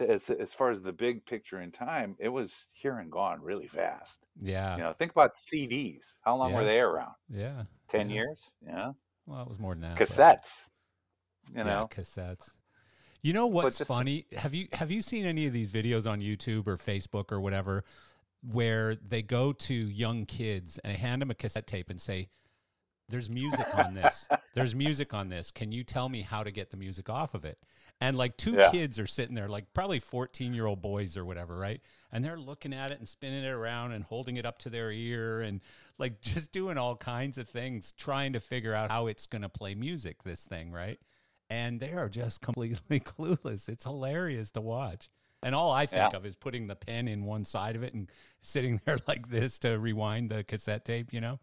as far as the big picture in time, it was here and gone really fast. Yeah, Think about CDs. How long were yeah, they around? yeah, 10 yeah. years. Well, it was more than that, but Cassettes. You yeah, know, cassettes. You know but what's just funny? Have you seen any of these videos on YouTube or Facebook or whatever where they go to young kids and hand them a cassette tape and say, "There's music on this. There's music on this. Can you tell me how to get the music off of it?" And like two yeah, kids are sitting there, like probably 14-year-old boys or whatever, right? And they're looking at it and spinning it around and holding it up to their ear and like just doing all kinds of things, trying to figure out how it's going to play music, this thing, right? And they are just completely clueless. It's hilarious to watch. And all I yeah. think of is putting the pen in one side of it and sitting there like this to rewind the cassette tape.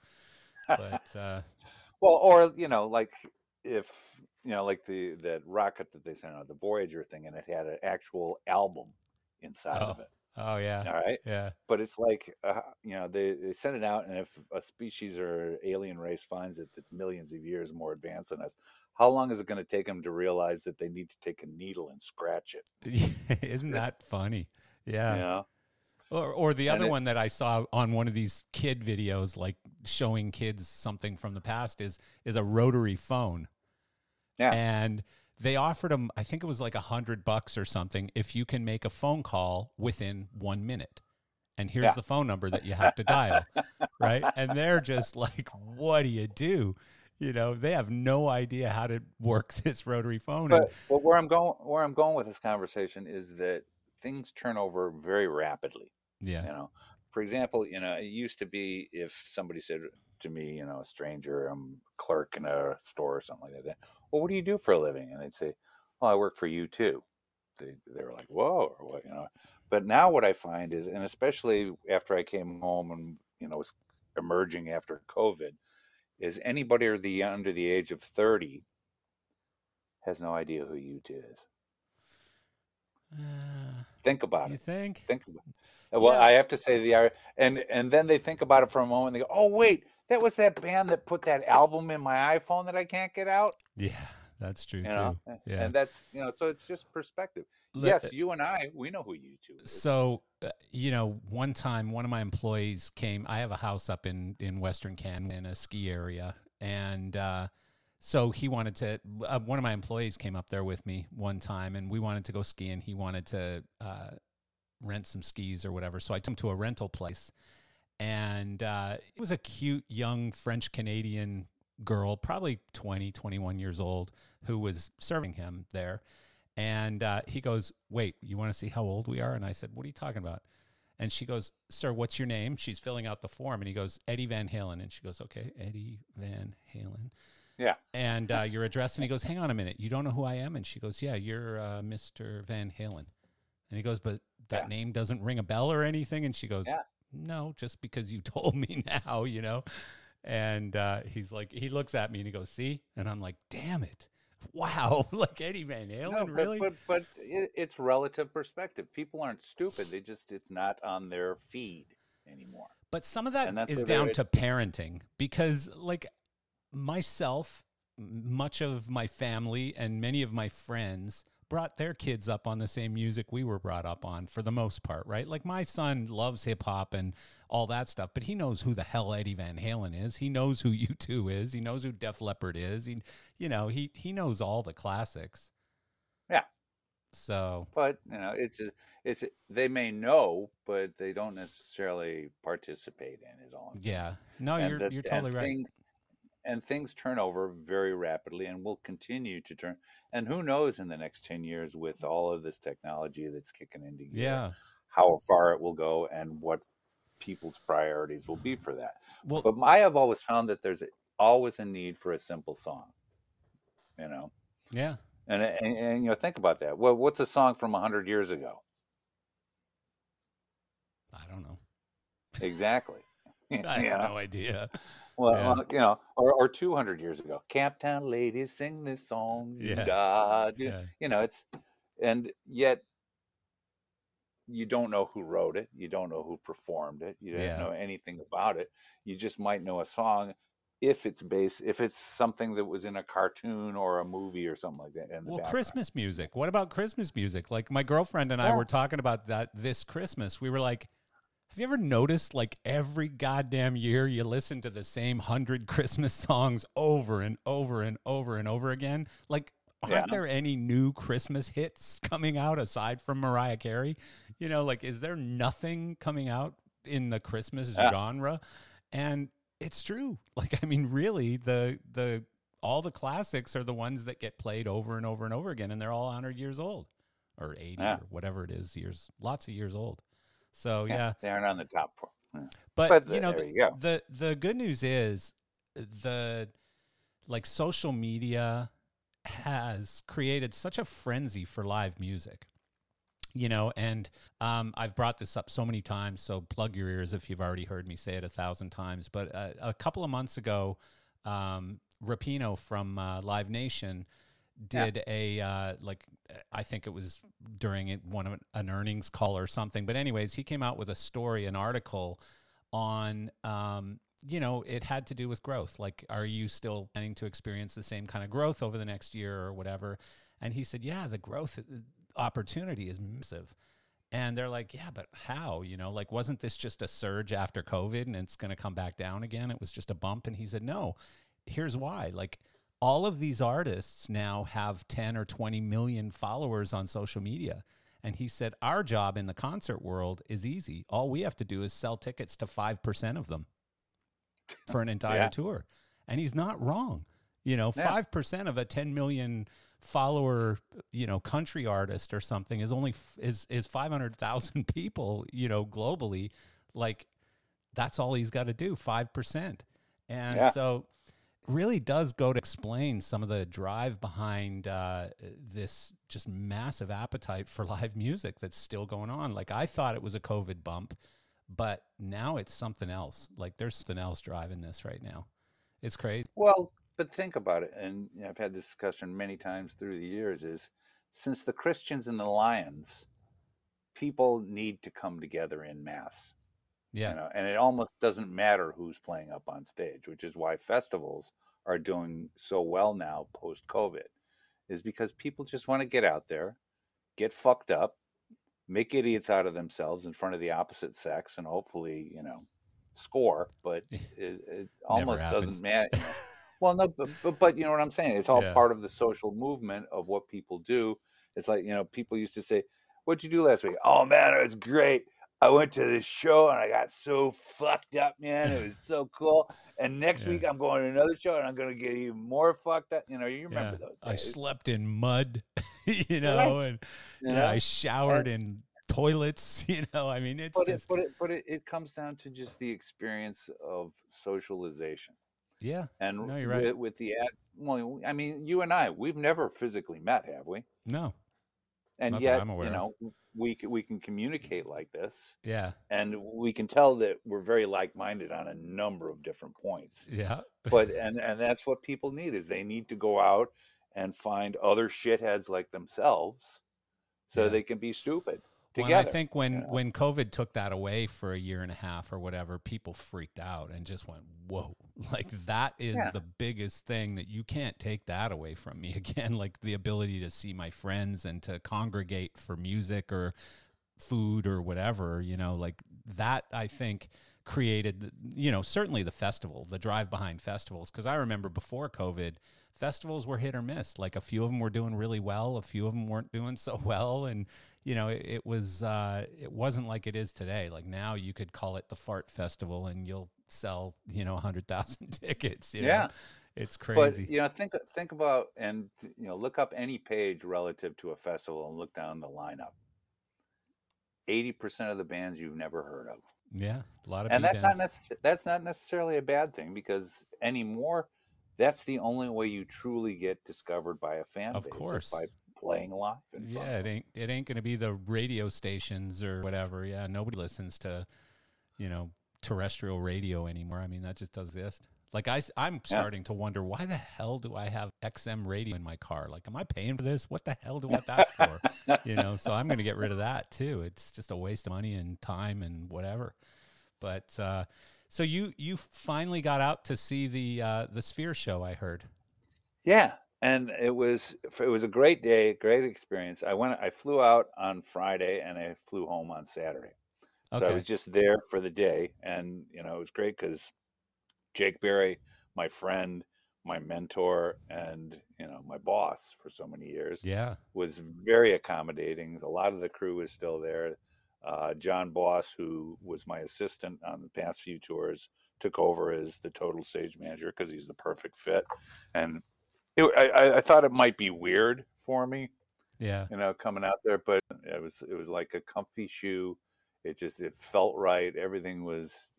But Well, or like if like that rocket that they sent out, the Voyager thing, and it had an actual album inside oh, of it. oh yeah, All right. yeah, But it's like, they send it out, and if a species or alien race finds it that's millions of years more advanced than us, how long is it going to take them to realize that they need to take a needle and scratch it? isn't that funny? You Yeah. know, Or the and other one that I saw on one of these kid videos, like showing kids something from the past, is a rotary phone, yeah, and they offered them, I think it was like $100 or something, if you can make a phone call within 1 minute. And here's yeah. the phone number that you have to dial, right? And they're just like, what do you do? They have no idea how to work this rotary phone. And But where I'm going with this conversation is that things turn over very rapidly. yeah, You know, for example, it used to be if somebody said, to me, you know, a stranger, I'm a clerk in a store or something like that. Well, what do you do for a living? And they'd say, well, I work for U2. They were like, whoa, or what, you know. But now what I find is, and especially after I came home and, you know, was emerging after COVID, is anybody under the age of 30 has no idea who U2 is. Think about You it. think? Think about it. Well, Yeah. I have to say and then they think about it for a moment. And they go, "Oh, wait, that was that band that put that album in my iPhone that I can't get out." Yeah, that's true You know, too. Yeah. and that's, you know, so it's just perspective. Yes, you and I, we know who U2 is. So, you know, one time one of my employees came. I have a house up in Western Canada in a ski area, and so he wanted to. One of my employees came up there with me one time, and we wanted to go skiing. He wanted to rent some skis or whatever. So I took him to a rental place, and it was a cute young French Canadian girl, probably 20, 21 years old, who was serving him there. And he goes, wait, you want to see how old we are? And I said, what are you talking about? And she goes, sir, what's your name? She's filling out the form. And he goes, Eddie Van Halen. And she goes, okay, Eddie Van Halen. Yeah. And your address? And he goes, hang on a minute. You don't know who I am? And she goes, yeah, you're Mr. Van Halen. And he goes, but that name doesn't ring a bell or anything? And she goes, no, just because you told me now, you know? And he's like, he looks at me and he goes, see? And I'm like, damn it. Wow, like Eddie Van Halen, No, really? But it's relative perspective. People aren't stupid. It's not on their feed anymore. But some of that is down to parenting, because like myself, much of my family and many of my friends brought their kids up on the same music we were brought up on for the most part, right? Like my son loves hip hop and all that stuff, but he knows who the hell Eddie Van Halen is. He knows who U2 is. He knows who Def Leppard is. He knows all the classics. Yeah. So, but you know, it's they may know, but they don't necessarily participate in. Is all I'm saying. Yeah. No, you're totally right. And things turn over very rapidly and will continue to turn. And who knows in the next 10 years with all of this technology that's kicking into gear, how far it will go and what people's priorities will be for that. Well, but I have always found that there's always a need for a simple song, you know? Yeah. And you know, think about that. Well, what's a song from 100 years ago? I don't know. Exactly. I have no idea. Well, you know, or 200 years ago, Camptown ladies sing this song. God, you know, and yet you don't know who wrote it. You don't know who performed it. You don't know anything about it. You just might know a song if it's something that was in a cartoon or a movie or something like that. Well, Christmas music. What about Christmas music? Like my girlfriend and I were talking about that this Christmas. We were like, have you ever noticed, like, every goddamn year you listen to the same 100 Christmas songs over and over and over and over again? Like, aren't there any new Christmas hits coming out aside from Mariah Carey? You know, like, is there nothing coming out in the Christmas genre? And it's true. Like, I mean, really, all the classics are the ones that get played over and over and over again, and they're all 100 years old or 80 or whatever it is, lots of years old. So they aren't on the top four. But you know, the good news is like social media has created such a frenzy for live music. You know, and I've brought this up so many times, so plug your ears if you've already heard me say it 1,000 times. But a couple of months ago, Rapino from Live Nation did I think it was during an earnings call or something. But anyways, he came out with a story, an article on, you know, it had to do with growth. Like, are you still planning to experience the same kind of growth over the next year or whatever? And he said, yeah, the growth opportunity is massive. And they're like, yeah, but how? You know, like, wasn't this just a surge after COVID and it's going to come back down again? It was just a bump. And he said, no, here's why. Like, all of these artists now have 10 or 20 million followers on social media. And he said, our job in the concert world is easy. All we have to do is sell tickets to 5% of them for an entire tour. And he's not wrong. You know, 5% of a 10 million follower, you know, country artist or something is only is 500,000 people, you know, globally. Like, that's all he's got to do, 5%. And Yeah. so really does go to explain some of the drive behind this just massive appetite for live music that's still going on. Like I thought it was a COVID bump, but now it's something else. Like there's something else driving this right now. It's crazy. Well, but think about it, and I've had this discussion many times through the years. Is since the Christians and the Lions, people need to come together in mass. Yeah. And it almost doesn't matter who's playing up on stage, which is why festivals are doing so well now post COVID, is because people just want to get out there, get fucked up, make idiots out of themselves in front of the opposite sex, and hopefully, score. But it Never almost happens. doesn't matter. Well, no, but you know what I'm saying? It's all Yeah. part of the social movement of what people do. It's like, people used to say, "What'd you do last week?" "Oh man, it was great. I went to this show and I got so fucked up, man. It was so cool. And next Yeah. week I'm going to another show and I'm going to get even more fucked up." You remember those I days. slept in mud, Right. and You I know? showered in toilets, I mean, it's But just, it comes down to just the experience of socialization. yeah, And no, you're right. with well, I mean, you and I, we've never physically met, have we? No, And not that yet, I'm aware of. we can communicate like this, Yeah. and we can tell that we're very like-minded on a number of different points. Yeah. But and that's what people need, is they need to go out and find other shitheads like themselves so Yeah. they can be stupid Well, and I together. think when COVID took that away for a year and a half or whatever, people freaked out and just went, whoa, like that is Yeah. the biggest thing, that you can't take that away from me again. Like the ability to see my friends and to congregate for music or food or whatever, like that, I think created, certainly the festival, the drive behind festivals. Cause I remember before COVID, festivals were hit or miss. Like a few of them were doing really well. A few of them weren't doing so well. And, it wasn't like it is today. Like now you could call it the Fart Festival and you'll sell, 100,000 tickets, Yeah. It's But crazy. think about, and look up any page relative to a festival and look down the lineup. 80% of the bands you've never heard of. Yeah. A lot of And B that's not necessarily a bad thing, because anymore that's the only way you truly get discovered by a fan Of base, course. is by playing live in front Yeah, of them. it ain't gonna be the radio stations or whatever. Yeah, nobody listens to, terrestrial radio anymore. I mean, that just doesn't exist. Like I'm Yeah. starting to wonder, why the hell do I have XM radio in my car? Like, am I paying for this? What the hell do I want that for? So I'm gonna get rid of that too. It's just a waste of money and time and whatever. But so you finally got out to see the Sphere show, I heard. Yeah, and it was a great day, great experience. I flew out on Friday and I flew home on Saturday. So I Okay. was just there for the day, and it was great because Jake Berry, my friend, my mentor, and my boss for so many years, Yeah. was very accommodating. A lot of the crew was still there. John Boss, who was my assistant on the past few tours, took over as the total stage manager because he's the perfect fit. And I thought it might be weird for me, Yeah. coming out there, but it was like a comfy shoe. It felt right. Everything was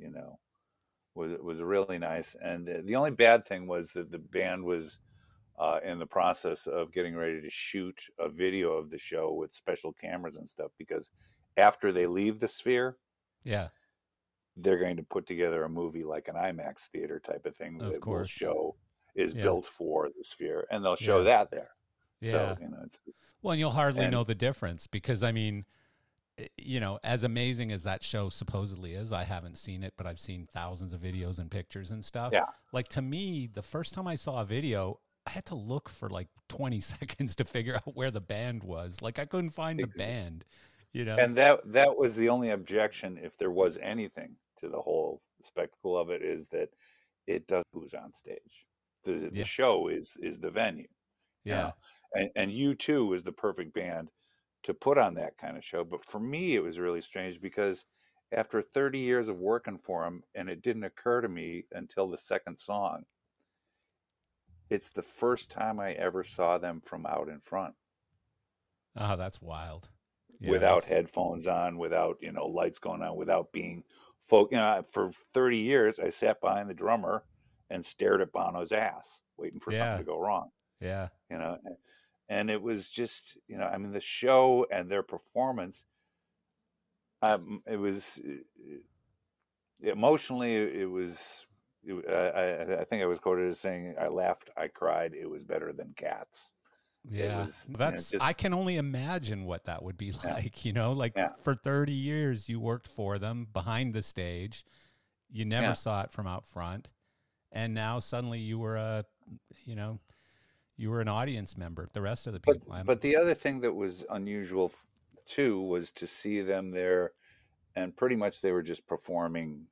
was really nice. And the only bad thing was that the band was in the process of getting ready to shoot a video of the show with special cameras and stuff, because after they leave the Sphere, Yeah. they're going to put together a movie like an IMAX theater type of thing Of that will course. show is Yeah. built for the Sphere, and they'll show Yeah. that there. Yeah. So it's Well, and you'll hardly and know the difference because, I mean, as amazing as that show supposedly is, I haven't seen it, but I've seen thousands of videos and pictures and stuff. yeah. Like, to me, the first time I saw a video, I had to look for like 20 seconds to figure out where the band was. Like, I couldn't find the band, And that was the only objection, if there was anything to the whole spectacle of it, is that it does who's on stage. The Yeah. show is the venue. Yeah. And U2 is the perfect band to put on that kind of show. But for me, it was really strange because after 30 years of working for them, and it didn't occur to me until the second song, it's the first time I ever saw them from out in front. Oh, that's wild. Yeah, Without that's- headphones on, without lights going on, without being folk. For 30 years, I sat behind the drummer and stared at Bono's ass, waiting for something Yeah. to go wrong. Yeah. You know, and it was just, you know, I mean, the show and their performance, it was emotionally, it was. I think I was quoted as saying, "I laughed, I cried. It was better than Cats." It Yeah. was, you know, That's, I just can only imagine what that would be yeah, like, you know, like yeah, for 30 years you worked for them behind the stage. You never yeah. saw it from out front. And now suddenly you were a, you know, you were an audience member. The rest of the But people, the other thing that was unusual too was to see them there, and pretty much they were just performing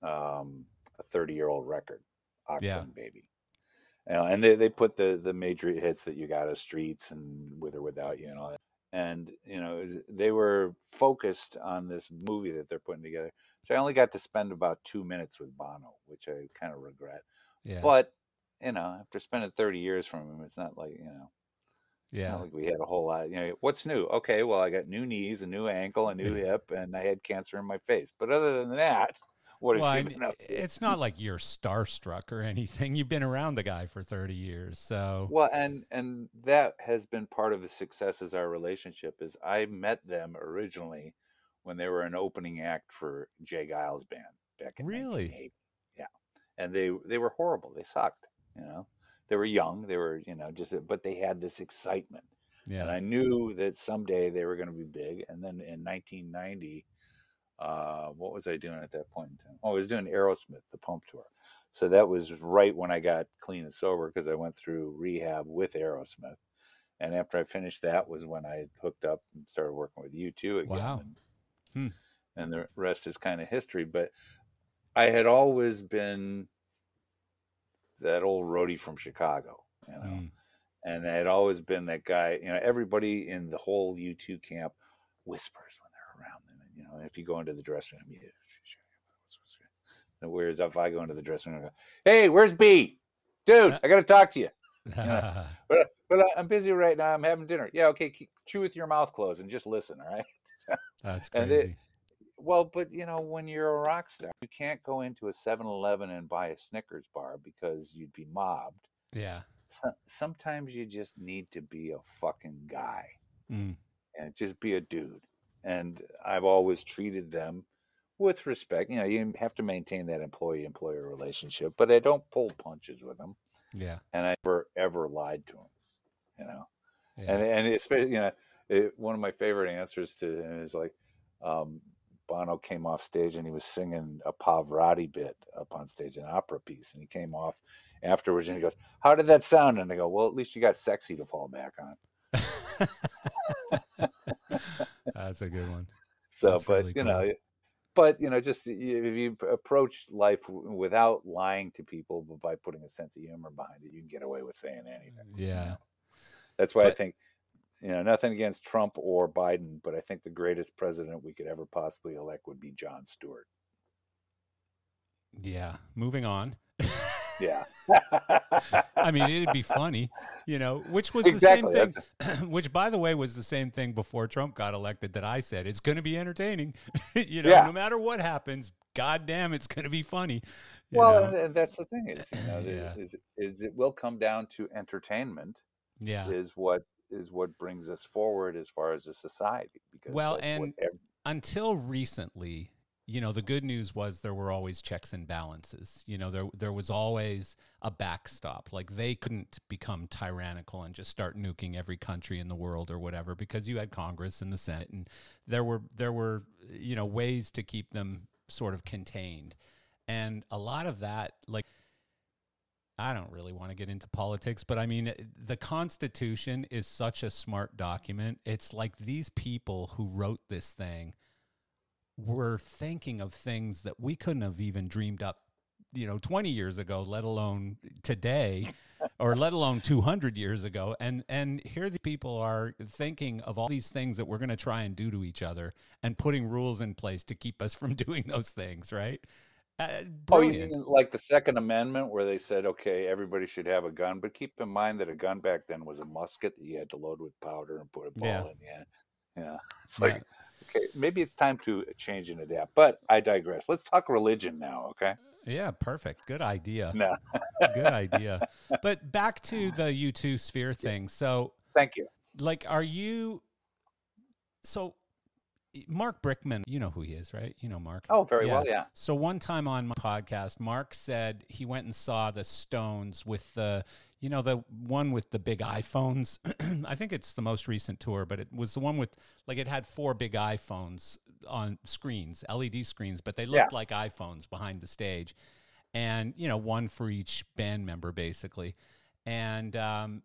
a 30-year-old record, yeah, Achtung Baby. You know, and they put the major hits that you got of Streets and With or Without You and all that. And you know, they were focused on this movie that they're putting together. So I only got to spend about 2 minutes with Bono, which I kind of regret. yeah, But you know, after spending 30 years from him, it's not like, you know, yeah. not like we had a whole lot. You know, what's new? Okay, well, I got new knees, a new ankle, a new hip, and I had cancer in my face. But other than that, what Well, have you been up to? it's not like you're starstruck or anything. You've been around the guy for 30 years. So, Well, and that has been part of the success as our relationship. Is I met them originally when they were an opening act for Jay Giles' band back in really? 1980. Yeah, and they were horrible. They sucked. You know, they were young. They were, you know, just, but they had this excitement, and Yeah. I knew that someday they were going to be big. And then in 1990, what was I doing at that point in time? Oh, I was doing Aerosmith, the Pump Tour. So that was right when I got clean and sober, because I went through rehab with Aerosmith. And after I finished that was when I hooked up and started working with U2 again. Wow. Hmm. And the rest is kind of history. But I had always been that old roadie from Chicago, you know, Hmm. and I had always been that guy. You know, everybody in the whole U2 camp whispers when they're around them. And, you know, if you go into the dressing room, whereas if I go into the dressing room, I go, "Hey, where's B? Dude, I got to talk to you." You know, but I'm busy right now. I'm having dinner. Yeah, okay. Chew with your mouth closed and just listen. All right. That's And it, crazy. well, but you know, when you're a rock star, you can't go into a 7-Eleven and buy a Snickers bar because you'd be mobbed. Yeah. Sometimes you just need to be a fucking guy Mm. and just be a dude. And I've always treated them with respect. You know, you have to maintain that employee-employer relationship, but I don't pull punches with them, Yeah. and I never ever lied to them. You know, Yeah. and especially, you know, one of my favorite answers to him is like, um, Bono came off stage and he was singing a Pavarotti bit up on stage, an opera piece, and he came off afterwards and he goes, "How did that sound?" And I go, "Well, at least you got sexy to fall back on." That's a good one. So, That's but really you cool. know, just if you approach life without lying to people, but by putting a sense of humor behind it, you can get away with saying anything. You Yeah. know, that's why I But think, you know, nothing against Trump or Biden, but I think the greatest president we could ever possibly elect would be John Stewart. yeah, moving on. Yeah, I mean, it'd be funny, you know, which was the same exactly. thing, which, by the way, was the same thing before Trump got elected that I said it's going to be entertaining. You know, Yeah. no matter what happens, goddamn, it's going to be funny, you Well, know. and that's the thing is, you know, Yeah. is it will come down to entertainment Yeah. is what brings us forward as far as a society, because Well, that's what and until recently, you know, the good news was there were always checks and balances. You know, there was always a backstop. Like they couldn't become tyrannical and just start nuking every country in the world or whatever, because you had Congress and the Senate, and there were you know, ways to keep them sort of contained. And a lot of that, like, I don't really want to get into politics, but I mean, the Constitution is such a smart document. It's like these people who wrote this thing were thinking of things that we couldn't have even dreamed up, you know, 20 years ago, let alone today, or let alone 200 years ago. And here the people are thinking of all these things that we're going to try and do to each other and putting rules in place to keep us from doing those things, right? Oh, you Brilliant. mean like the Second Amendment, where they said, okay, everybody should have a gun, but keep in mind that a gun back then was a musket that you had to load with powder and put a Yeah. ball in. Yeah, yeah. It's Yeah. like, okay, maybe it's time to change and adapt. But I digress. Let's talk religion now, okay? Yeah, perfect. Good idea. No. Good idea. But back to the U2 Sphere Yeah. thing. So, Thank you. like, are you, so Mark Brickman, you know who he is, right? You know Mark. Oh, very Yeah. well. Yeah. So one time on my podcast, Mark said he went and saw the Stones with the, you know, the one with the big iPhones. I think it's the most recent tour, but it was the one with, like, it had 4 big iPhones on screens, LED screens, but they looked like iPhones behind the stage. And, you know, one for each band member, basically. And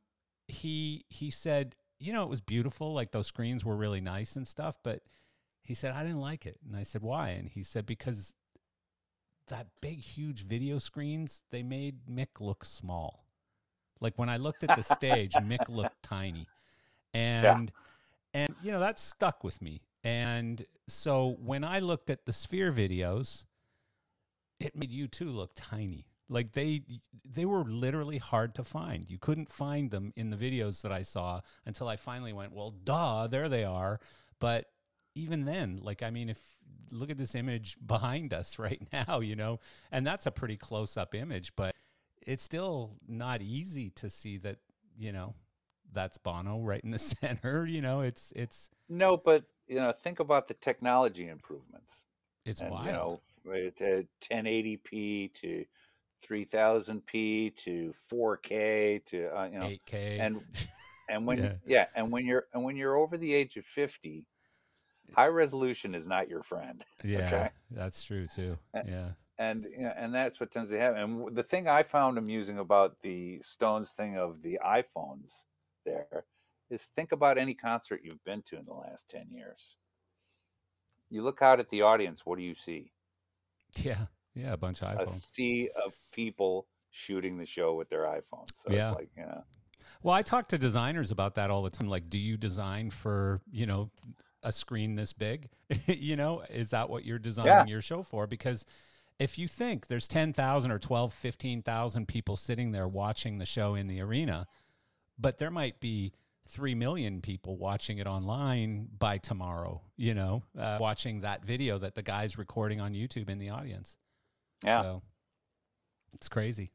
he said, you know, it was beautiful. Like, those screens were really nice and stuff, but he said, I didn't like it. And I said, why? And he said, because that big, huge video screens, they made Mick look small. Like, when I looked at the stage, Mick looked tiny. And, you know, that stuck with me. And so when I looked at the Sphere videos, it made U2 look tiny. Like, they were literally hard to find. You couldn't find them in the videos that I saw until I finally went, well, duh, there they are. But even then, like, I mean, if look at this image behind us right now, you know, and that's a pretty close up image, but it's still not easy to see that, you know, that's Bono right in the center. You know, it's No, but, you know, think about the technology improvements. It's and, wild. You know, it's a 1080p to 3000p to 4K to, you know, 8K. And when and when you're over the age of 50, high resolution is not your friend. Yeah, okay? That's true too. Yeah. And you know, and that's what tends to happen. And the thing I found amusing about the Stones thing of the iPhones there is, think about any concert you've been to in the last 10 years. You look out at the audience, what do you see? Yeah, a bunch of iPhones. A sea of people shooting the show with their iPhones. So it's like, you know. Well, I talk to designers about that all the time. Like, do you design for, you know, a screen this big? You know, is that what you're designing your show for? Because if you think there's 10,000 or 12, 15,000 people sitting there watching the show in the arena, but there might be 3 million people watching it online by tomorrow, you know, watching that video that the guy's recording on YouTube in the audience. Yeah. So it's crazy.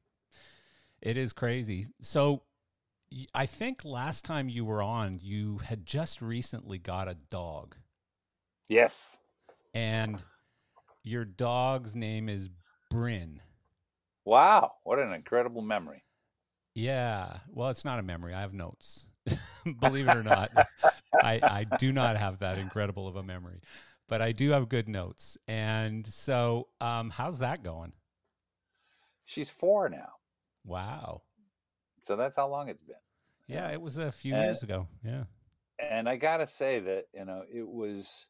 It is crazy. So I think last time you were on, you had just recently got a dog. Yes. And your dog's name is Bryn. Wow. What an incredible memory. Yeah. Well, it's not a memory. I have notes. Believe it or not, I do not have that incredible of a memory, but I do have good notes. And so how's that going? She's 4 now. Wow. So that's how long it's been. Yeah, it was a few years ago. Yeah. And I got to say that, you know, it was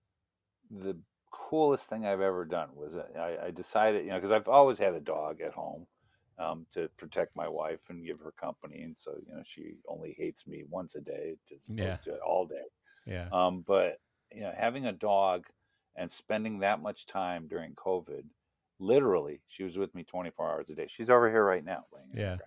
the coolest thing I've ever done. Was I decided, you know, because I've always had a dog at home to protect my wife and give her company. And so, you know, she only hates me once a day as opposed to all day. Yeah. But, you know, having a dog and spending that much time during COVID, literally, she was with me 24 hours a day. She's over here right now laying on the ground.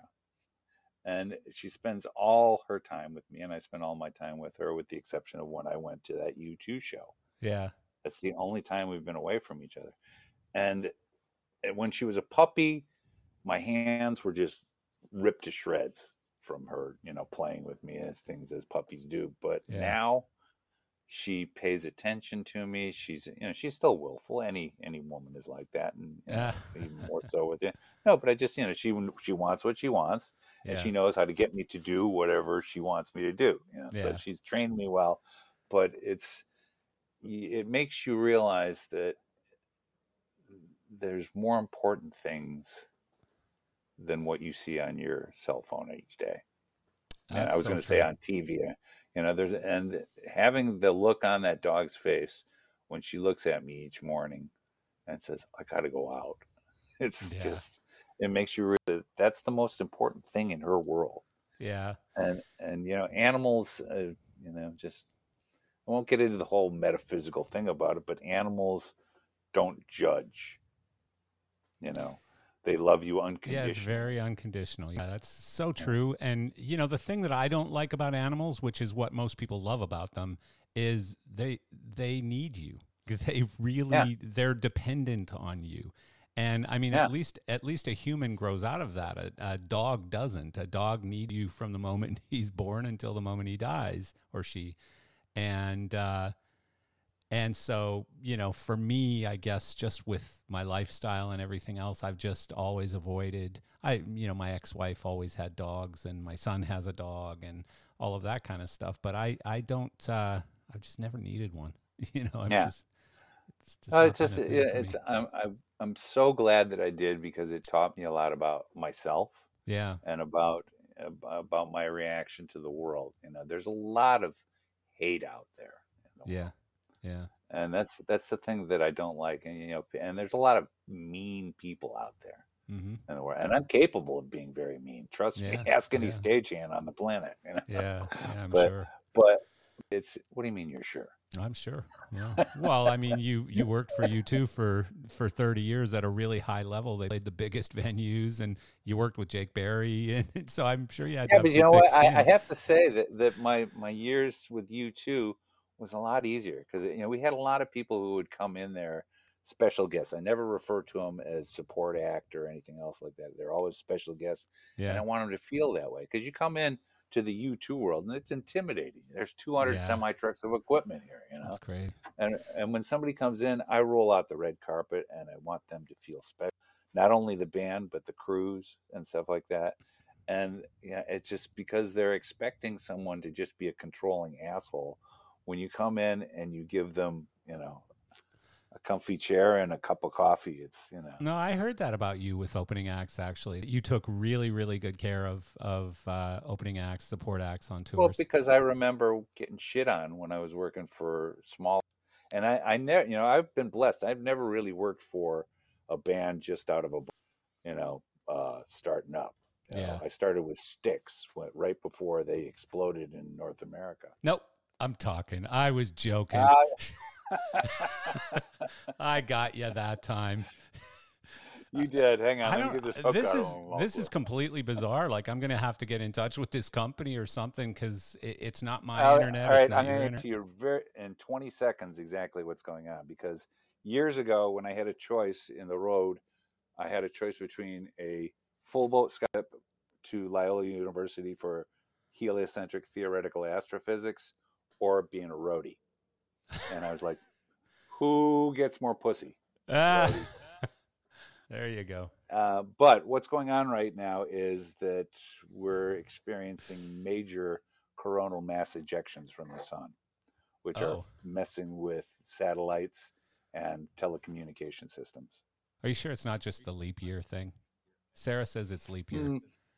And she spends all her time with me, and I spend all my time with her, with the exception of when I went to that U2 show. Yeah. That's the only time we've been away from each other. And when she was a puppy, my hands were just ripped to shreds from her, you know, playing with me as things as puppies do. But now she pays attention to me. She's, you know, she's still willful. Any woman is like that, and you know, even more so with it. No, but I just, you know, she wants what she wants, and she knows how to get me to do whatever she wants me to do. You know, so she's trained me well. But it makes you realize that there's more important things than what you see on your cell phone each day. And I was going to say on TV. You know, and having the look on that dog's face when she looks at me each morning and says, I got to go out. It's just, it makes you realize that's the most important thing in her world. Yeah. And you know, animals, you know, just, I won't get into the whole metaphysical thing about it, but animals don't judge. You know, they love you unconditionally. Yeah, it's very unconditional. Yeah, that's so true. And, you know, the thing that I don't like about animals, which is what most people love about them, is they need you. They really, they're dependent on you. And I mean, Yeah. at least a human grows out of that. A dog doesn't. A dog needs you from the moment he's born until the moment he dies, or she. And and so, you know, for me, I guess just with my lifestyle and everything else, I've just always avoided. You know, my ex-wife always had dogs, and my son has a dog, and all of that kind of stuff. But I don't. I've just never needed one. You know, Yeah. it's just not It's been just a thing for me. I'm so glad that I did, because it taught me a lot about myself Yeah, and about my reaction to the world. You know, there's a lot of hate out there in the yeah, world, yeah, and that's the thing that I don't like. And and there's a lot of mean people out there mm-hmm. in the world, and I'm capable of being very mean. Trust me. Yeah, Ask any yeah, stagehand on the planet. yeah, yeah. I'm But sure. but it's what do you mean you're sure? I'm sure. Yeah. Well, I mean, you worked for U2 for 30 years at a really high level. They played the biggest venues, and you worked with Jake Berry, and so I'm sure you had to Yeah, have but you some know thick what? I skin. have to say that my years with U2 was a lot easier, because we had a lot of people who would come in there, special guests. I never refer to them as support act or anything else like that. They're always special guests, and Yeah. I want them to feel that way, because you come in to the U2 world and it's intimidating. There's 200 Yeah. semi trucks of equipment here, That's great. and when somebody comes in, I roll out the red carpet, and I want them to feel special. Not only the band, but the crews and stuff like that. And yeah, it's just because they're expecting someone to just be a controlling asshole. When you come in and you give them, a comfy chair and a cup of coffee, No, I heard that about you with opening acts. Actually, you took really, really good care of opening acts, support acts on well, tours. because I remember getting shit on when I was working for small, and I never, I've been blessed. I've never really worked for a band just out of a, starting up. Yeah. I started with Styx right before they exploded in North America. Nope. I'm talking. I was joking. Uh, I got you that time. You did. Hang on, I let me don't. get this hook out of my This is completely bizarre. Like I'm gonna have to get in touch with this company or something because it's not my internet. All It's right, not I'm your going to get internet. to you in 20 seconds exactly what's going on. Because years ago, when I had a choice in the road, I had a choice between a full boat scholarship to Loyola University for heliocentric theoretical astrophysics or being a roadie. And I was like, who gets more pussy? Ah, Roadie. there you go. But what's going on right now is that we're experiencing major coronal mass ejections from the sun, which are Oh, messing with satellites and telecommunication systems. are you sure it's not just the leap year thing? Sarah says it's leap year.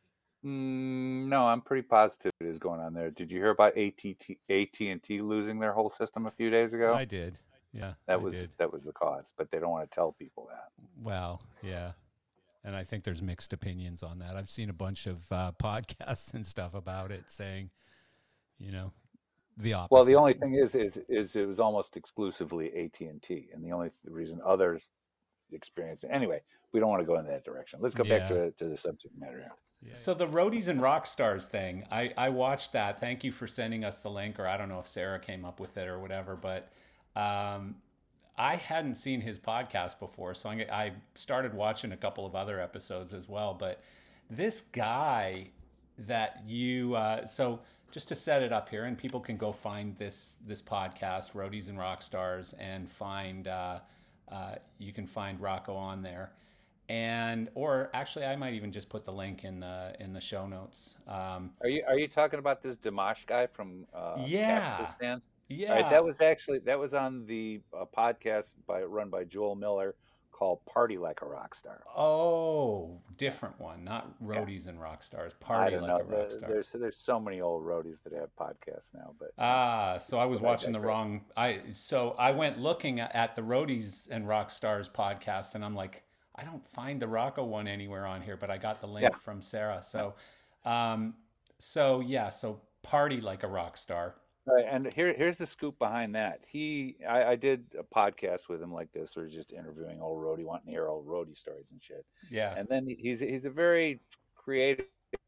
No, I'm pretty positive it is going on there. Did you hear about AT&T losing their whole system a few days ago? I did. Yeah, That I was did. that was the cause, but they don't want to tell people that. Well, yeah. And I think there's mixed opinions on that. I've seen a bunch of podcasts and stuff about it saying, you know, the Well, the opposite. only thing is it was almost exclusively AT&T, and the only reason others experience it. Anyway, we don't want to go in that direction. Let's go back Yeah. to the subject matter here. Yeah. So the Roadies and Rock Stars thing, I watched that. Thank you for sending us the link, or I don't know if Sarah came up with it or whatever, but um, I hadn't seen his podcast before, so I started watching a couple of other episodes as well. But this guy that you, so just to set it up here, and people can go find this podcast, Roadies and Rock Stars, and find you can find Rocco on there, and or actually I might even just put the link in the show notes. Are you talking about this Dimash guy from Yeah, Kazakhstan? All right, yeah. that was on the podcast run by Joel Miller called "Party Like a Rock Star." Oh, different one, not Yeah, Roadies and Rock Stars. I Party don't Like know. a Rock Star. There's so many old roadies that have podcasts now, but So I was I watching the digress. wrong. I went looking at the Roadies and Rock Stars podcast, and I'm like, I don't find the Rocco one anywhere on here, but I got the Yeah, link from Sarah. yeah. Um, so yeah, so Party Like a Rock Star. All right, and here's the scoop behind that. I did a podcast with him like this, where he's just interviewing old roadie, wanting to hear old roadie stories and shit. Yeah, And then he's a very creative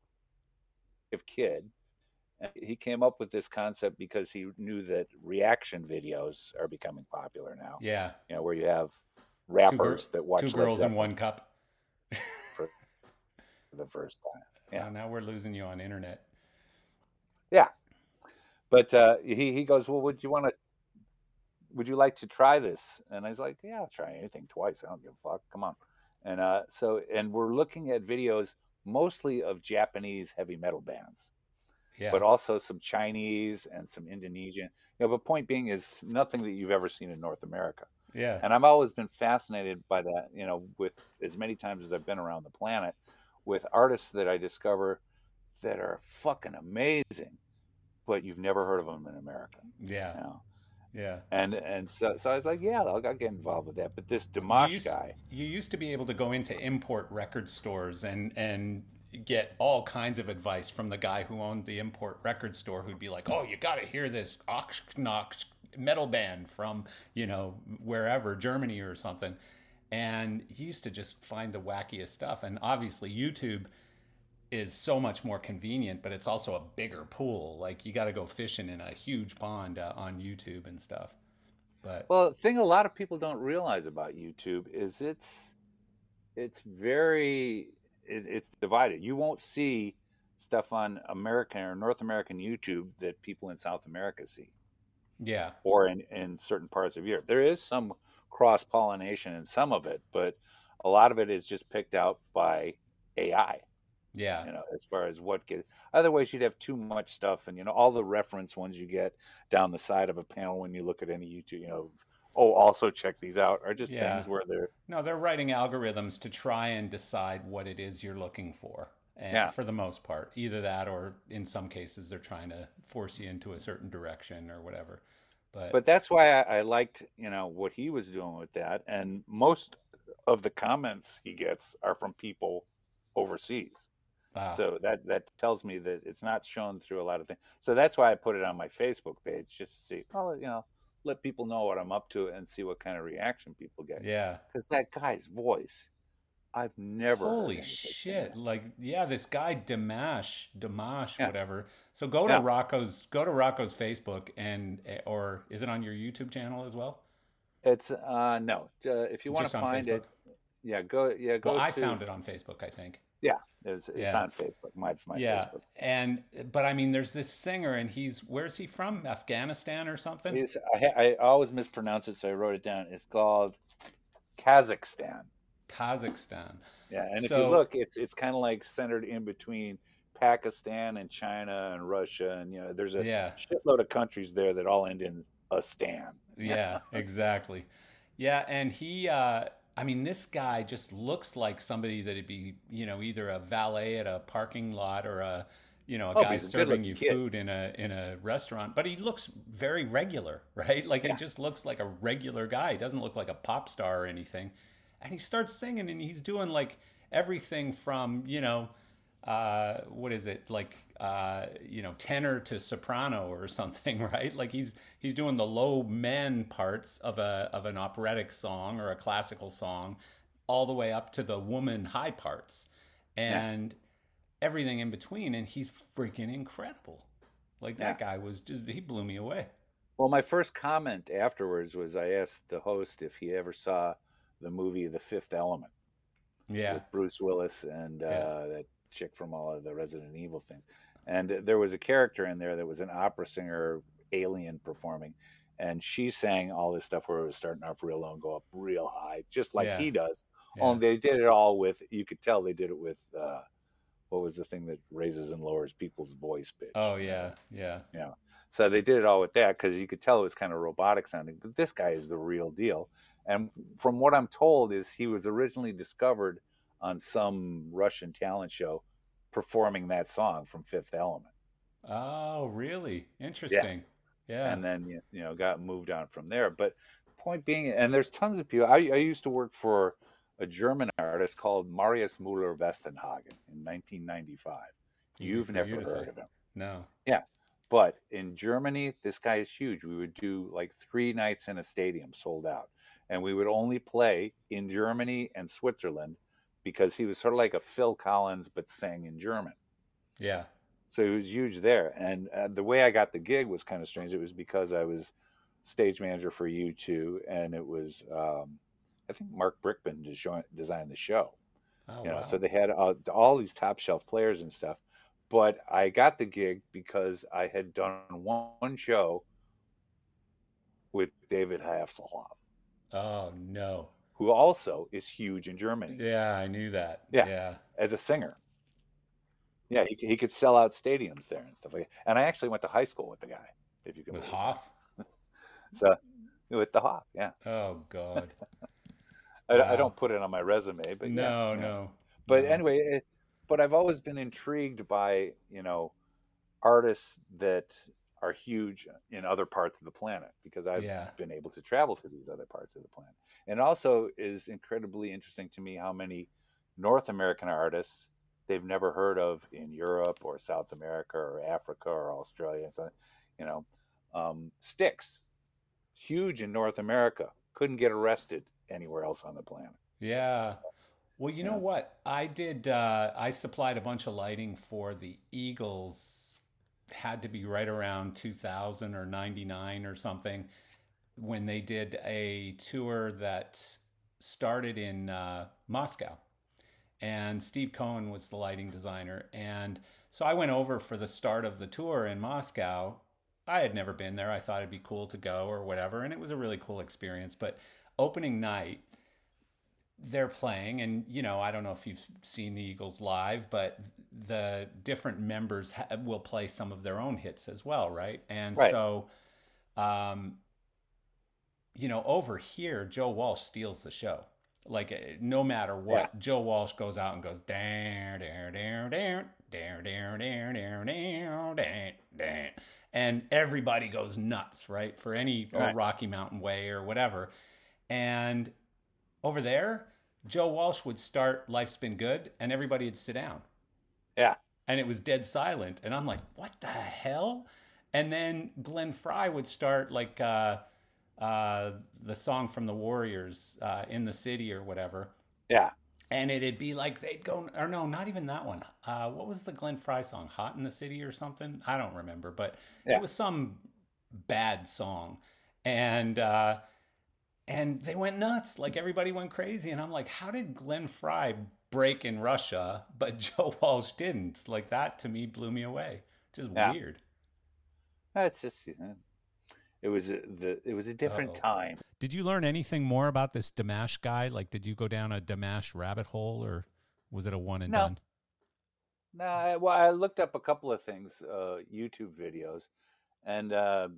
kid. And he came up with this concept because he knew that reaction videos are becoming popular now. yeah, Where you have rappers that two watch Led girls in Zeppelin one cup. for the first time. Yeah, Now we're losing you on internet. yeah. But he goes, well, would you like to try this? And I was like, yeah, I'll try anything twice. I don't give a fuck. Come on. And and we're looking at videos mostly of Japanese heavy metal bands, Yeah. but also some Chinese and some Indonesian. But point being is nothing that you've ever seen in North America. Yeah. And I've always been fascinated by that, with as many times as I've been around the planet, with artists that I discover that are fucking amazing, but you've never heard of them in America. Yeah. You know? Yeah. And so I was like, yeah, I'll get involved with that. But this You Dimash used guy, you used to be able to go into import record stores and get all kinds of advice from the guy who owned the import record store, who'd be like, "Oh, you got to hear this Ochsnox metal band from, wherever, Germany or something." And he used to just find the wackiest stuff. And obviously YouTube is so much more convenient, but it's also a bigger pool. Like, you got to go fishing in a huge pond on YouTube and stuff. But well, the thing a lot of people don't realize about YouTube is it's divided. You won't see stuff on American or North American YouTube that people in South America see, yeah, or in certain parts of Europe. There is some cross pollination in some of it, but a lot of it is just picked out by AI. yeah, As far as what gets. Otherwise, you'd have too much stuff, and all the reference ones you get down the side of a panel when you look at any YouTube. Oh, also check these out, are just yeah. things where they're No, they're writing algorithms to try and decide what it is you're looking for. And yeah. for the most part, either that or in some cases they're trying to force you into a certain direction or whatever. But But that's why I liked what he was doing with that, and most of the comments he gets are from people overseas. wow. So that tells me that it's not shown through a lot of things. So that's why I put it on my Facebook page, just to see, let people know what I'm up to and see what kind of reaction people get. Yeah. Because that guy's voice, I've never heard Holy anything shit. like Like, yeah, this guy Dimash, that. whatever. So go to Yeah, Rocco's Facebook and or is it on your YouTube channel as well? yeah. It's no. If you want Just to on find Facebook? it, yeah, Well, go I to found it on Facebook, I think. yeah. It's Yeah. on Facebook. My Yeah. Facebook. But I mean, there's this singer, and where's he from? Afghanistan or something? I always mispronounce it, so I wrote it down. It's called Kazakhstan. Kazakhstan. Yeah, and if you So, look, it's kind of like centered in between Pakistan and China and Russia, and there's a yeah, shitload of countries there that all end in a stan. yeah, exactly. Yeah, and I mean, this guy just looks like somebody that'd be, either a valet at a parking lot or a Oh, but guy he's a serving good-looking you kid. food in a restaurant. But he looks very regular, right? Like, he Yeah, just looks like a regular guy. He doesn't look like a pop star or anything. And he starts singing, and he's doing like everything from, what is it, like, tenor to soprano or something, right? Like, he's doing the low man parts of an operatic song or a classical song, all the way up to the woman high parts, yeah, and everything in between. And he's freaking incredible. Like, yeah. that guy he blew me away. Well, my first comment afterwards was I asked the host if he ever saw the movie The Fifth Element Yeah, with Bruce Willis and yeah, that chick from all of the Resident Evil things. And there was a character in there that was an opera singer, alien performing, and she sang all this stuff where it was starting off real low and go up real high, just like yeah, he does. yeah. Only they did it all with, you could tell they did it with what was the thing that raises and lowers people's voice pitch? Oh, yeah, yeah, So they did it all with that because you could tell it was kind of robotic sounding. But this guy is the real deal. And from what I'm told, is he was originally discovered on some Russian talent show performing that song from Fifth Element. Oh, really? Yeah, Interesting. Yeah. and then got moved on from there. But point being, and there's tons of people. I used to work for a German artist called Marius Müller Westenhagen in 1995. Easy You've for you never to say. heard of him. No. Yeah. But in Germany, this guy is huge. We would do like 3 nights in a stadium sold out. And we would only play in Germany and Switzerland because he was sort of like a Phil Collins, but sang in German. Yeah. So he was huge there. And the way I got the gig was kind of strange. It was because I was stage manager for U2, and it was I think Mark Brickman designed the show. Oh, You know, so wow. they had all these top shelf players and stuff. But I got the gig because I had done one show with David Hasselhoff, Oh, no. who also is huge in Germany. Yeah, I knew that. Yeah, Yeah. as a singer. Yeah, he could sell out stadiums there and stuff like that. And I actually went to high school with the guy, if you can With believe that. Hoff? So with the Hawk, yeah. Oh, God. I Wow. don't put it on my resume, but yeah, No, yeah. no, But no. anyway, but I've always been intrigued by, artists that are huge in other parts of the planet because I've Yeah. been able to travel to these other parts of the planet. And also is incredibly interesting to me how many North American artists they've never heard of in Europe or South America or Africa or Australia. So, you know, Styx, huge in North America, couldn't get arrested anywhere else on the planet. Yeah. Well, you know Yeah, what? I supplied a bunch of lighting for the Eagles, had to be right around 2000 or 99 or something, when they did a tour that started in Moscow. And Steve Cohen was the lighting designer. And so I went over for the start of the tour in Moscow. I had never been there. I thought it'd be cool to go or whatever. And it was a really cool experience. But opening night, they're playing, and I don't know if you've seen the Eagles live, but the different members will play some of their own hits as well, right? And right. so, um, over here, Joe Walsh steals the show. Like no matter Yeah, what, Joe Walsh goes out and goes down, down, down, down, down, down, down, down, down, down, down, and everybody goes nuts, right? For any or right. Rocky Mountain Way or whatever. And over there, Joe Walsh would start Life's Been Good and everybody would sit down. Yeah, And it was dead silent. And I'm like, what the hell? And then Glenn Fry would start like the song from the Warriors, In the City or whatever. yeah, And it'd be like they'd go, or no, not even that one. What was the Glenn Fry song? Hot in the City or something? I don't remember, but it yeah. was some bad song. And and they went nuts. Like everybody went crazy. And I'm like, how did Glenn Fry break in Russia, but Joe Walsh didn't? Like that to me blew me away. Just Yeah. weird. It's just it was a different Oh. time. Did you learn anything more about this Damash guy? Like, did you go down a Damash rabbit hole, or was it a one and No, done? no. Well, I looked up a couple of things, YouTube videos, and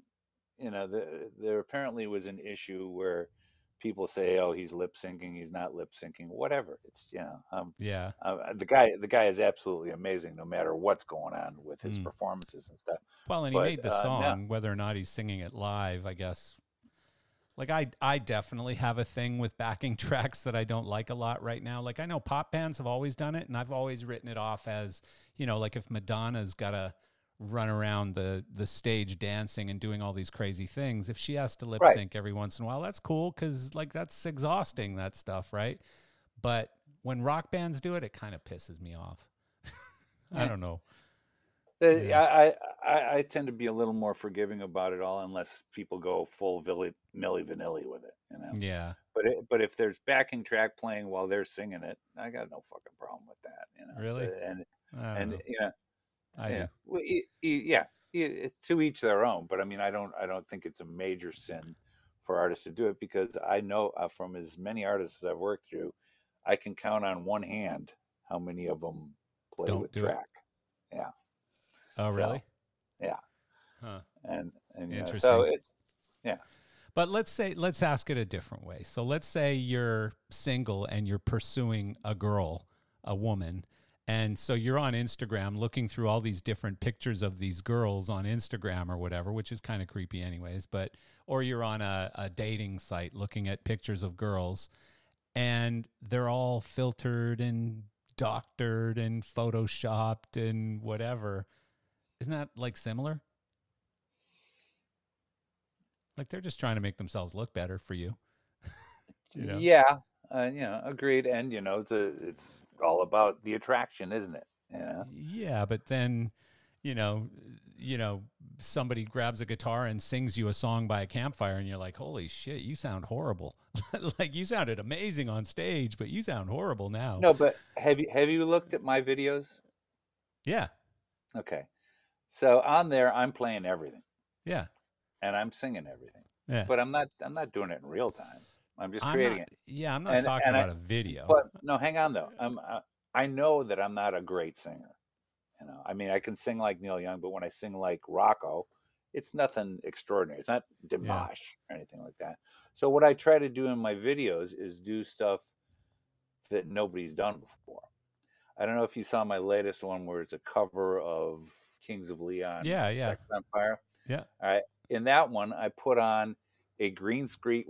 there apparently was an issue where people say, "Oh, he's lip syncing. He's not lip syncing. Whatever." It's Yeah. the guy is absolutely amazing, no matter what's going on with his Mm. performances and stuff. Well, and he But made the no, song, whether or not he's singing it live, I guess. Like I definitely have a thing with backing tracks that I don't like a lot right now. Like I know pop bands have always done it, and I've always written it off as, like if Madonna's got to run around the stage dancing and doing all these crazy things, if she has to lip right. sync every once in a while, that's cool because like that's exhausting, that stuff, right? But when rock bands do it, it kind of pisses me off. I Yeah. don't know. Yeah. I tend to be a little more forgiving about it all, unless people go full Milli Vanilli with it. Yeah. But if there's backing track playing while they're singing it, I got no fucking problem with that. Really? I don't And know. yeah, I yeah, do. well, yeah. It's to each their own. But I mean, I don't think it's a major sin for artists to do it because I know from as many artists as I've worked through, I can count on one hand how many of them play Don't with do it. track. Yeah. Oh, So really? yeah, Huh. and so Interesting. it's yeah, But let's ask it a different way. So let's say you're single and you're pursuing a girl, a woman, and so you're on Instagram looking through all these different pictures of these girls on Instagram or whatever, which is kind of creepy anyways, but or you're on a dating site looking at pictures of girls and they're all filtered and doctored and photoshopped and whatever. Isn't that like similar? Like they're just trying to make themselves look better for you, you know? yeah, agreed. And it's all about the attraction, isn't it? Yeah, but then, you know, you know, somebody grabs a guitar and sings you a song by a campfire, and you're like, holy shit, you sound horrible. Like, you sounded amazing on stage, but you sound horrible now. No, but have you looked at my videos? Yeah. Okay. So on there, I'm playing everything. Yeah. And I'm singing everything. Yeah. But I'm not doing it in real time. I'm just creating it. Yeah, I'm not talking about a video. But no, hang on though. I know that I'm not a great singer. You know, I mean, I can sing like Neil Young, but when I sing like Rocco, it's nothing extraordinary. It's not Dimash or anything like that. So what I try to do in my videos is do stuff that nobody's done before. I don't know if you saw my latest one where it's a cover of Kings of Leon. Sex on Fire. Yeah. All right. In that one, I put on a green screen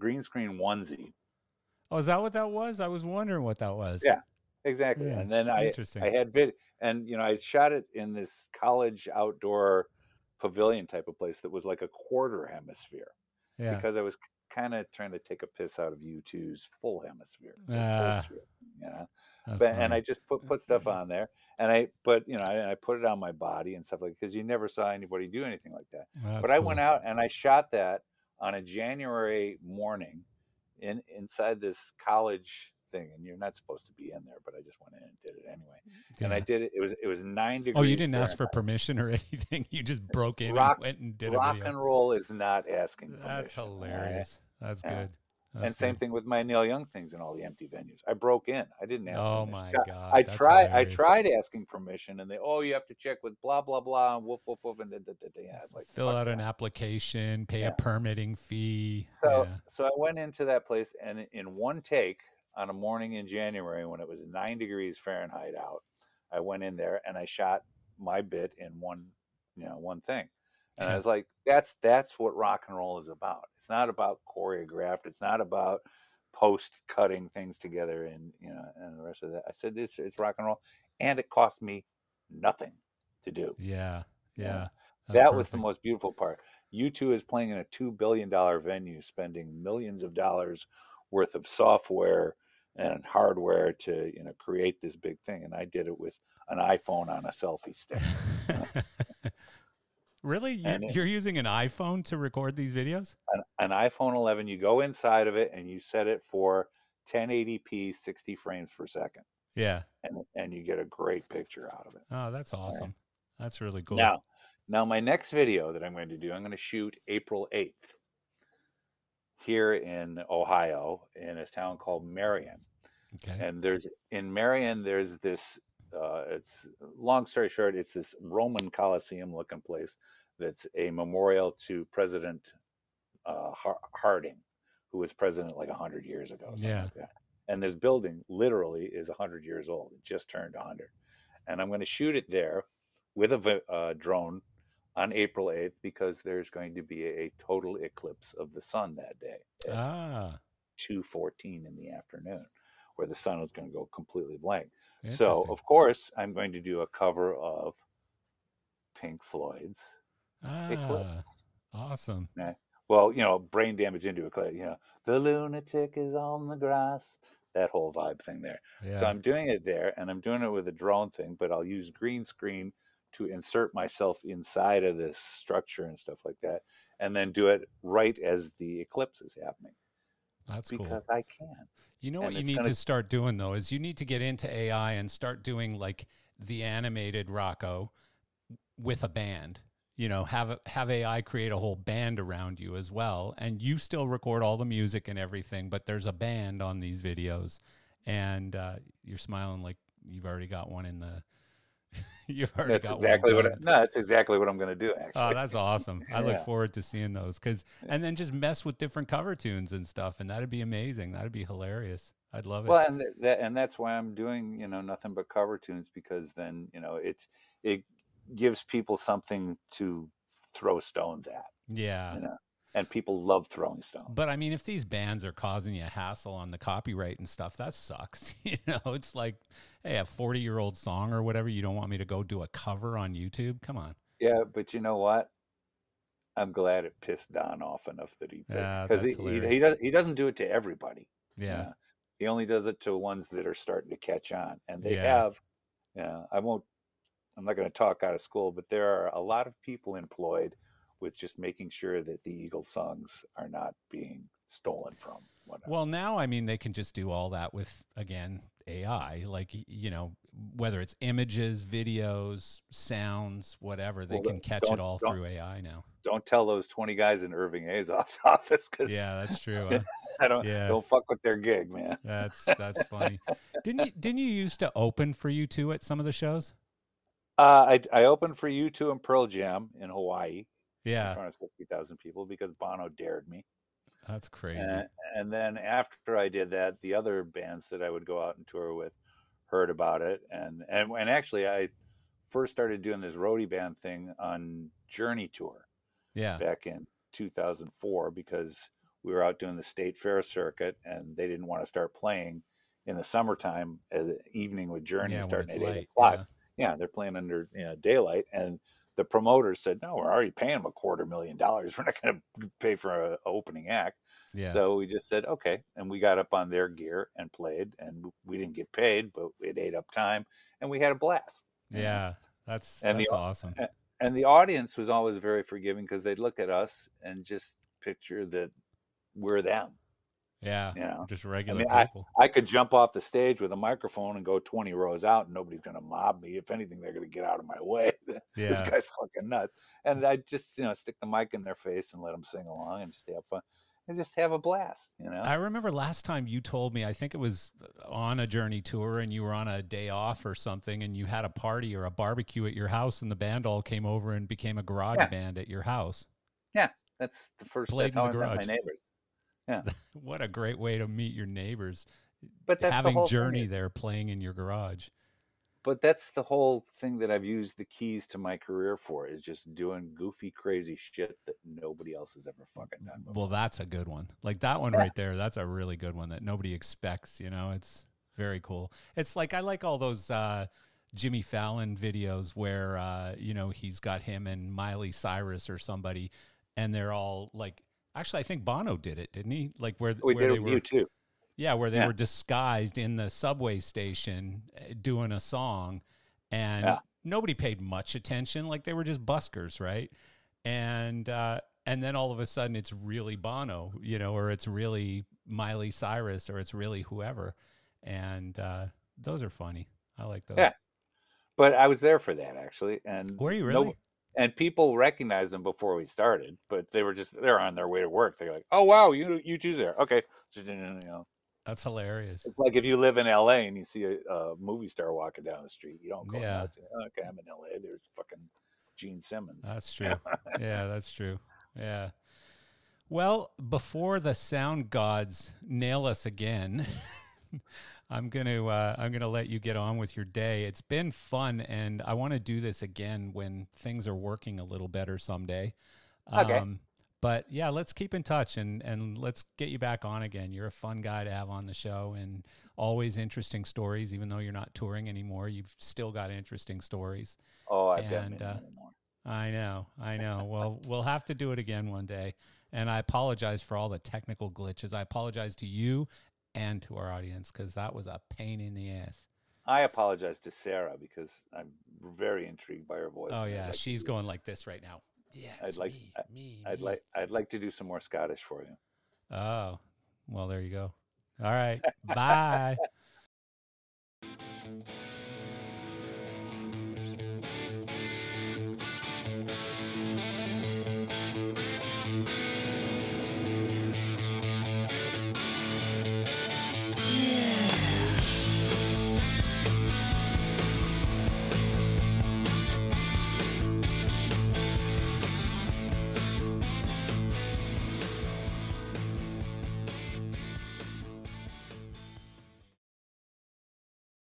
onesie. Oh, is that what that was? I was wondering what that was. Yeah, exactly. Yeah. And then I had and I shot it in this college outdoor pavilion type of place that was like a quarter hemisphere. Yeah. Because I was kind of trying to take a piss out of U2's full hemisphere. Full sphere, you know. And I just put stuff on there, and I put it on my body and stuff like, because you never saw anybody do anything like that. But I went out and I shot that on a January morning inside this college thing, and you're not supposed to be in there, but I just went in and did it anyway. Yeah. And I did it. It was 9 degrees. Oh, you didn't ask for permission or anything. You just broke in and went and did it. Rock and roll is not asking permission. That's hilarious. Right? That's good. And same thing with my Neil Young things in all the empty venues. I broke in. I didn't ask. Oh my God! I tried asking permission, and you have to check with blah blah blah and woof woof woof, and like fill out an application, pay a permitting fee. So I went into that place, and in one take on a morning in January when it was 9 degrees Fahrenheit out, I went in there and I shot my bit in one thing. And I was like, that's what rock and roll is about. It's not about choreographed. It's not about post-cutting things together and the rest of that. I said, it's rock and roll, and it cost me nothing to do. Yeah. That was the most beautiful part. U2 is playing in a $2 billion venue, spending millions of dollars worth of software and hardware to create this big thing, and I did it with an iPhone on a selfie stick. Really? You're using an iPhone to record these videos? An iPhone 11. You go inside of it and you set it for 1080p, 60 frames per second. Yeah. And you get a great picture out of it. Oh, that's awesome. Right. That's really cool. Now my next video that I'm going to do, I'm going to shoot April 8th here in Ohio in a town called Marion. Okay. And in Marion, there's this it's long story short, it's this Roman Colosseum looking place that's a memorial to President Harding, who was president like 100 years ago. Like that. And this building literally is 100 years old. It just turned 100. And I'm going to shoot it there with a drone on April 8th because there's going to be a total eclipse of the sun that day at 2:14 in the afternoon, where the sun is going to go completely blank. So, of course, I'm going to do a cover of Pink Floyd's Eclipse. Awesome. Well, brain damage into Eclipse, the lunatic is on the grass, that whole vibe thing there. Yeah. So I'm doing it there, and I'm doing it with a drone thing, but I'll use green screen to insert myself inside of this structure and stuff like that, and then do it right as the eclipse is happening. That's cool. Because I can. You know what you need to start doing, though, is you need to get into AI and start doing like the animated Rocco with a band. Have AI create a whole band around you as well. And you still record all the music and everything, but there's a band on these videos. And you're smiling like you've already got one in the... That's exactly what I'm going to do, actually. Oh, that's awesome. I look forward to seeing those and then just mess with different cover tunes and stuff, and that'd be amazing. That'd be hilarious. I'd love it. Well, and that's why I'm doing nothing but cover tunes, because then it gives people something to throw stones at. Yeah. And people love throwing stones. But I mean, if these bands are causing you a hassle on the copyright and stuff, that sucks. It's like, hey, a 40-year-old song or whatever, you don't want me to go do a cover on YouTube? Come on. Yeah, but you know what? I'm glad it pissed Don off enough that he did. Because he doesn't do it to everybody. Yeah. He only does it to ones that are starting to catch on. And they have, I won't I'm not going to talk out of school, but there are a lot of people employed with just making sure that the Eagles songs are not being stolen from. Whatever. Well, now, I mean, they can just do all that with, again, AI, like, whether it's images, videos, sounds, whatever, they can catch it all through AI now. Don't tell those 20 guys in Irving A's office, because yeah, that's true. Huh? Don't fuck with their gig, man. That's funny. Didn't you used to open for U2 at some of the shows? I opened for U2 and Pearl Jam in Hawaii. Yeah, in front of 50,000 people because Bono dared me. That's crazy. And then after I did that, the other bands that I would go out and tour with heard about it, and actually I first started doing this roadie band thing on Journey tour. Yeah. Back in 2004, because we were out doing the state fair circuit, and they didn't want to start playing in the summertime as an evening with Journey starting at 8 o'clock. Yeah, they're playing under daylight, and the promoters said, no, we're already paying them $250,000. We're not going to pay for an opening act. Yeah. So we just said, okay. And we got up on their gear and played, and we didn't get paid, but it ate up time, and we had a blast. Yeah, that's awesome. And the audience was always very forgiving, because they'd look at us and just picture that we're them. Yeah, just regular people. I could jump off the stage with a microphone and go 20 rows out, and nobody's going to mob me. If anything, they're going to get out of my way. This guy's fucking nuts. And I just, stick the mic in their face and let them sing along and just have fun and just have a blast. I remember last time you told me, I think it was on a Journey tour, and you were on a day off or something, and you had a party or a barbecue at your house, and the band all came over and became a garage band at your house. Yeah, that's the first. That's how I met my neighbors. Yeah. What a great way to meet your neighbors. But that's having the whole Journey there playing in your garage. But that's the whole thing that I've used the keys to my career for, is just doing goofy, crazy shit that nobody else has ever fucking done before. Well, that's a good one. Like that one right there, that's a really good one that nobody expects, It's very cool. It's like, I like all those Jimmy Fallon videos where, he's got him and Miley Cyrus or somebody, and they're all like, actually, I think Bono did it, didn't he? Like where we did it with you too. Yeah, where they were disguised in the subway station doing a song, and nobody paid much attention. Like they were just buskers, right? And then all of a sudden it's really Bono, or it's really Miley Cyrus, or it's really whoever. And those are funny. I like those. Yeah, but I was there for that actually. And were you really? And people recognized them before we started, but they're on their way to work. They're like, "Oh wow, you two's there." Okay, That's hilarious. It's like if you live in LA and you see a movie star walking down the street, you don't go, okay, I'm in LA. There's fucking Gene Simmons. That's true. Yeah, that's true. Yeah. Well, before the sound gods nail us again, I'm gonna let you get on with your day. It's been fun, and I want to do this again when things are working a little better someday. Okay. But yeah, let's keep in touch and let's get you back on again. You're a fun guy to have on the show, and always interesting stories. Even though you're not touring anymore, you've still got interesting stories. Oh, I've got many more. I know. Well, we'll have to do it again one day. And I apologize for all the technical glitches. I apologize to you and to our audience, because that was a pain in the ass. I apologize to Sarah, because I'm very intrigued by her voice. Oh yeah, she's going like this right now. Yeah, I'd like to do some more Scottish for you. Oh, well, there you go. All right, bye.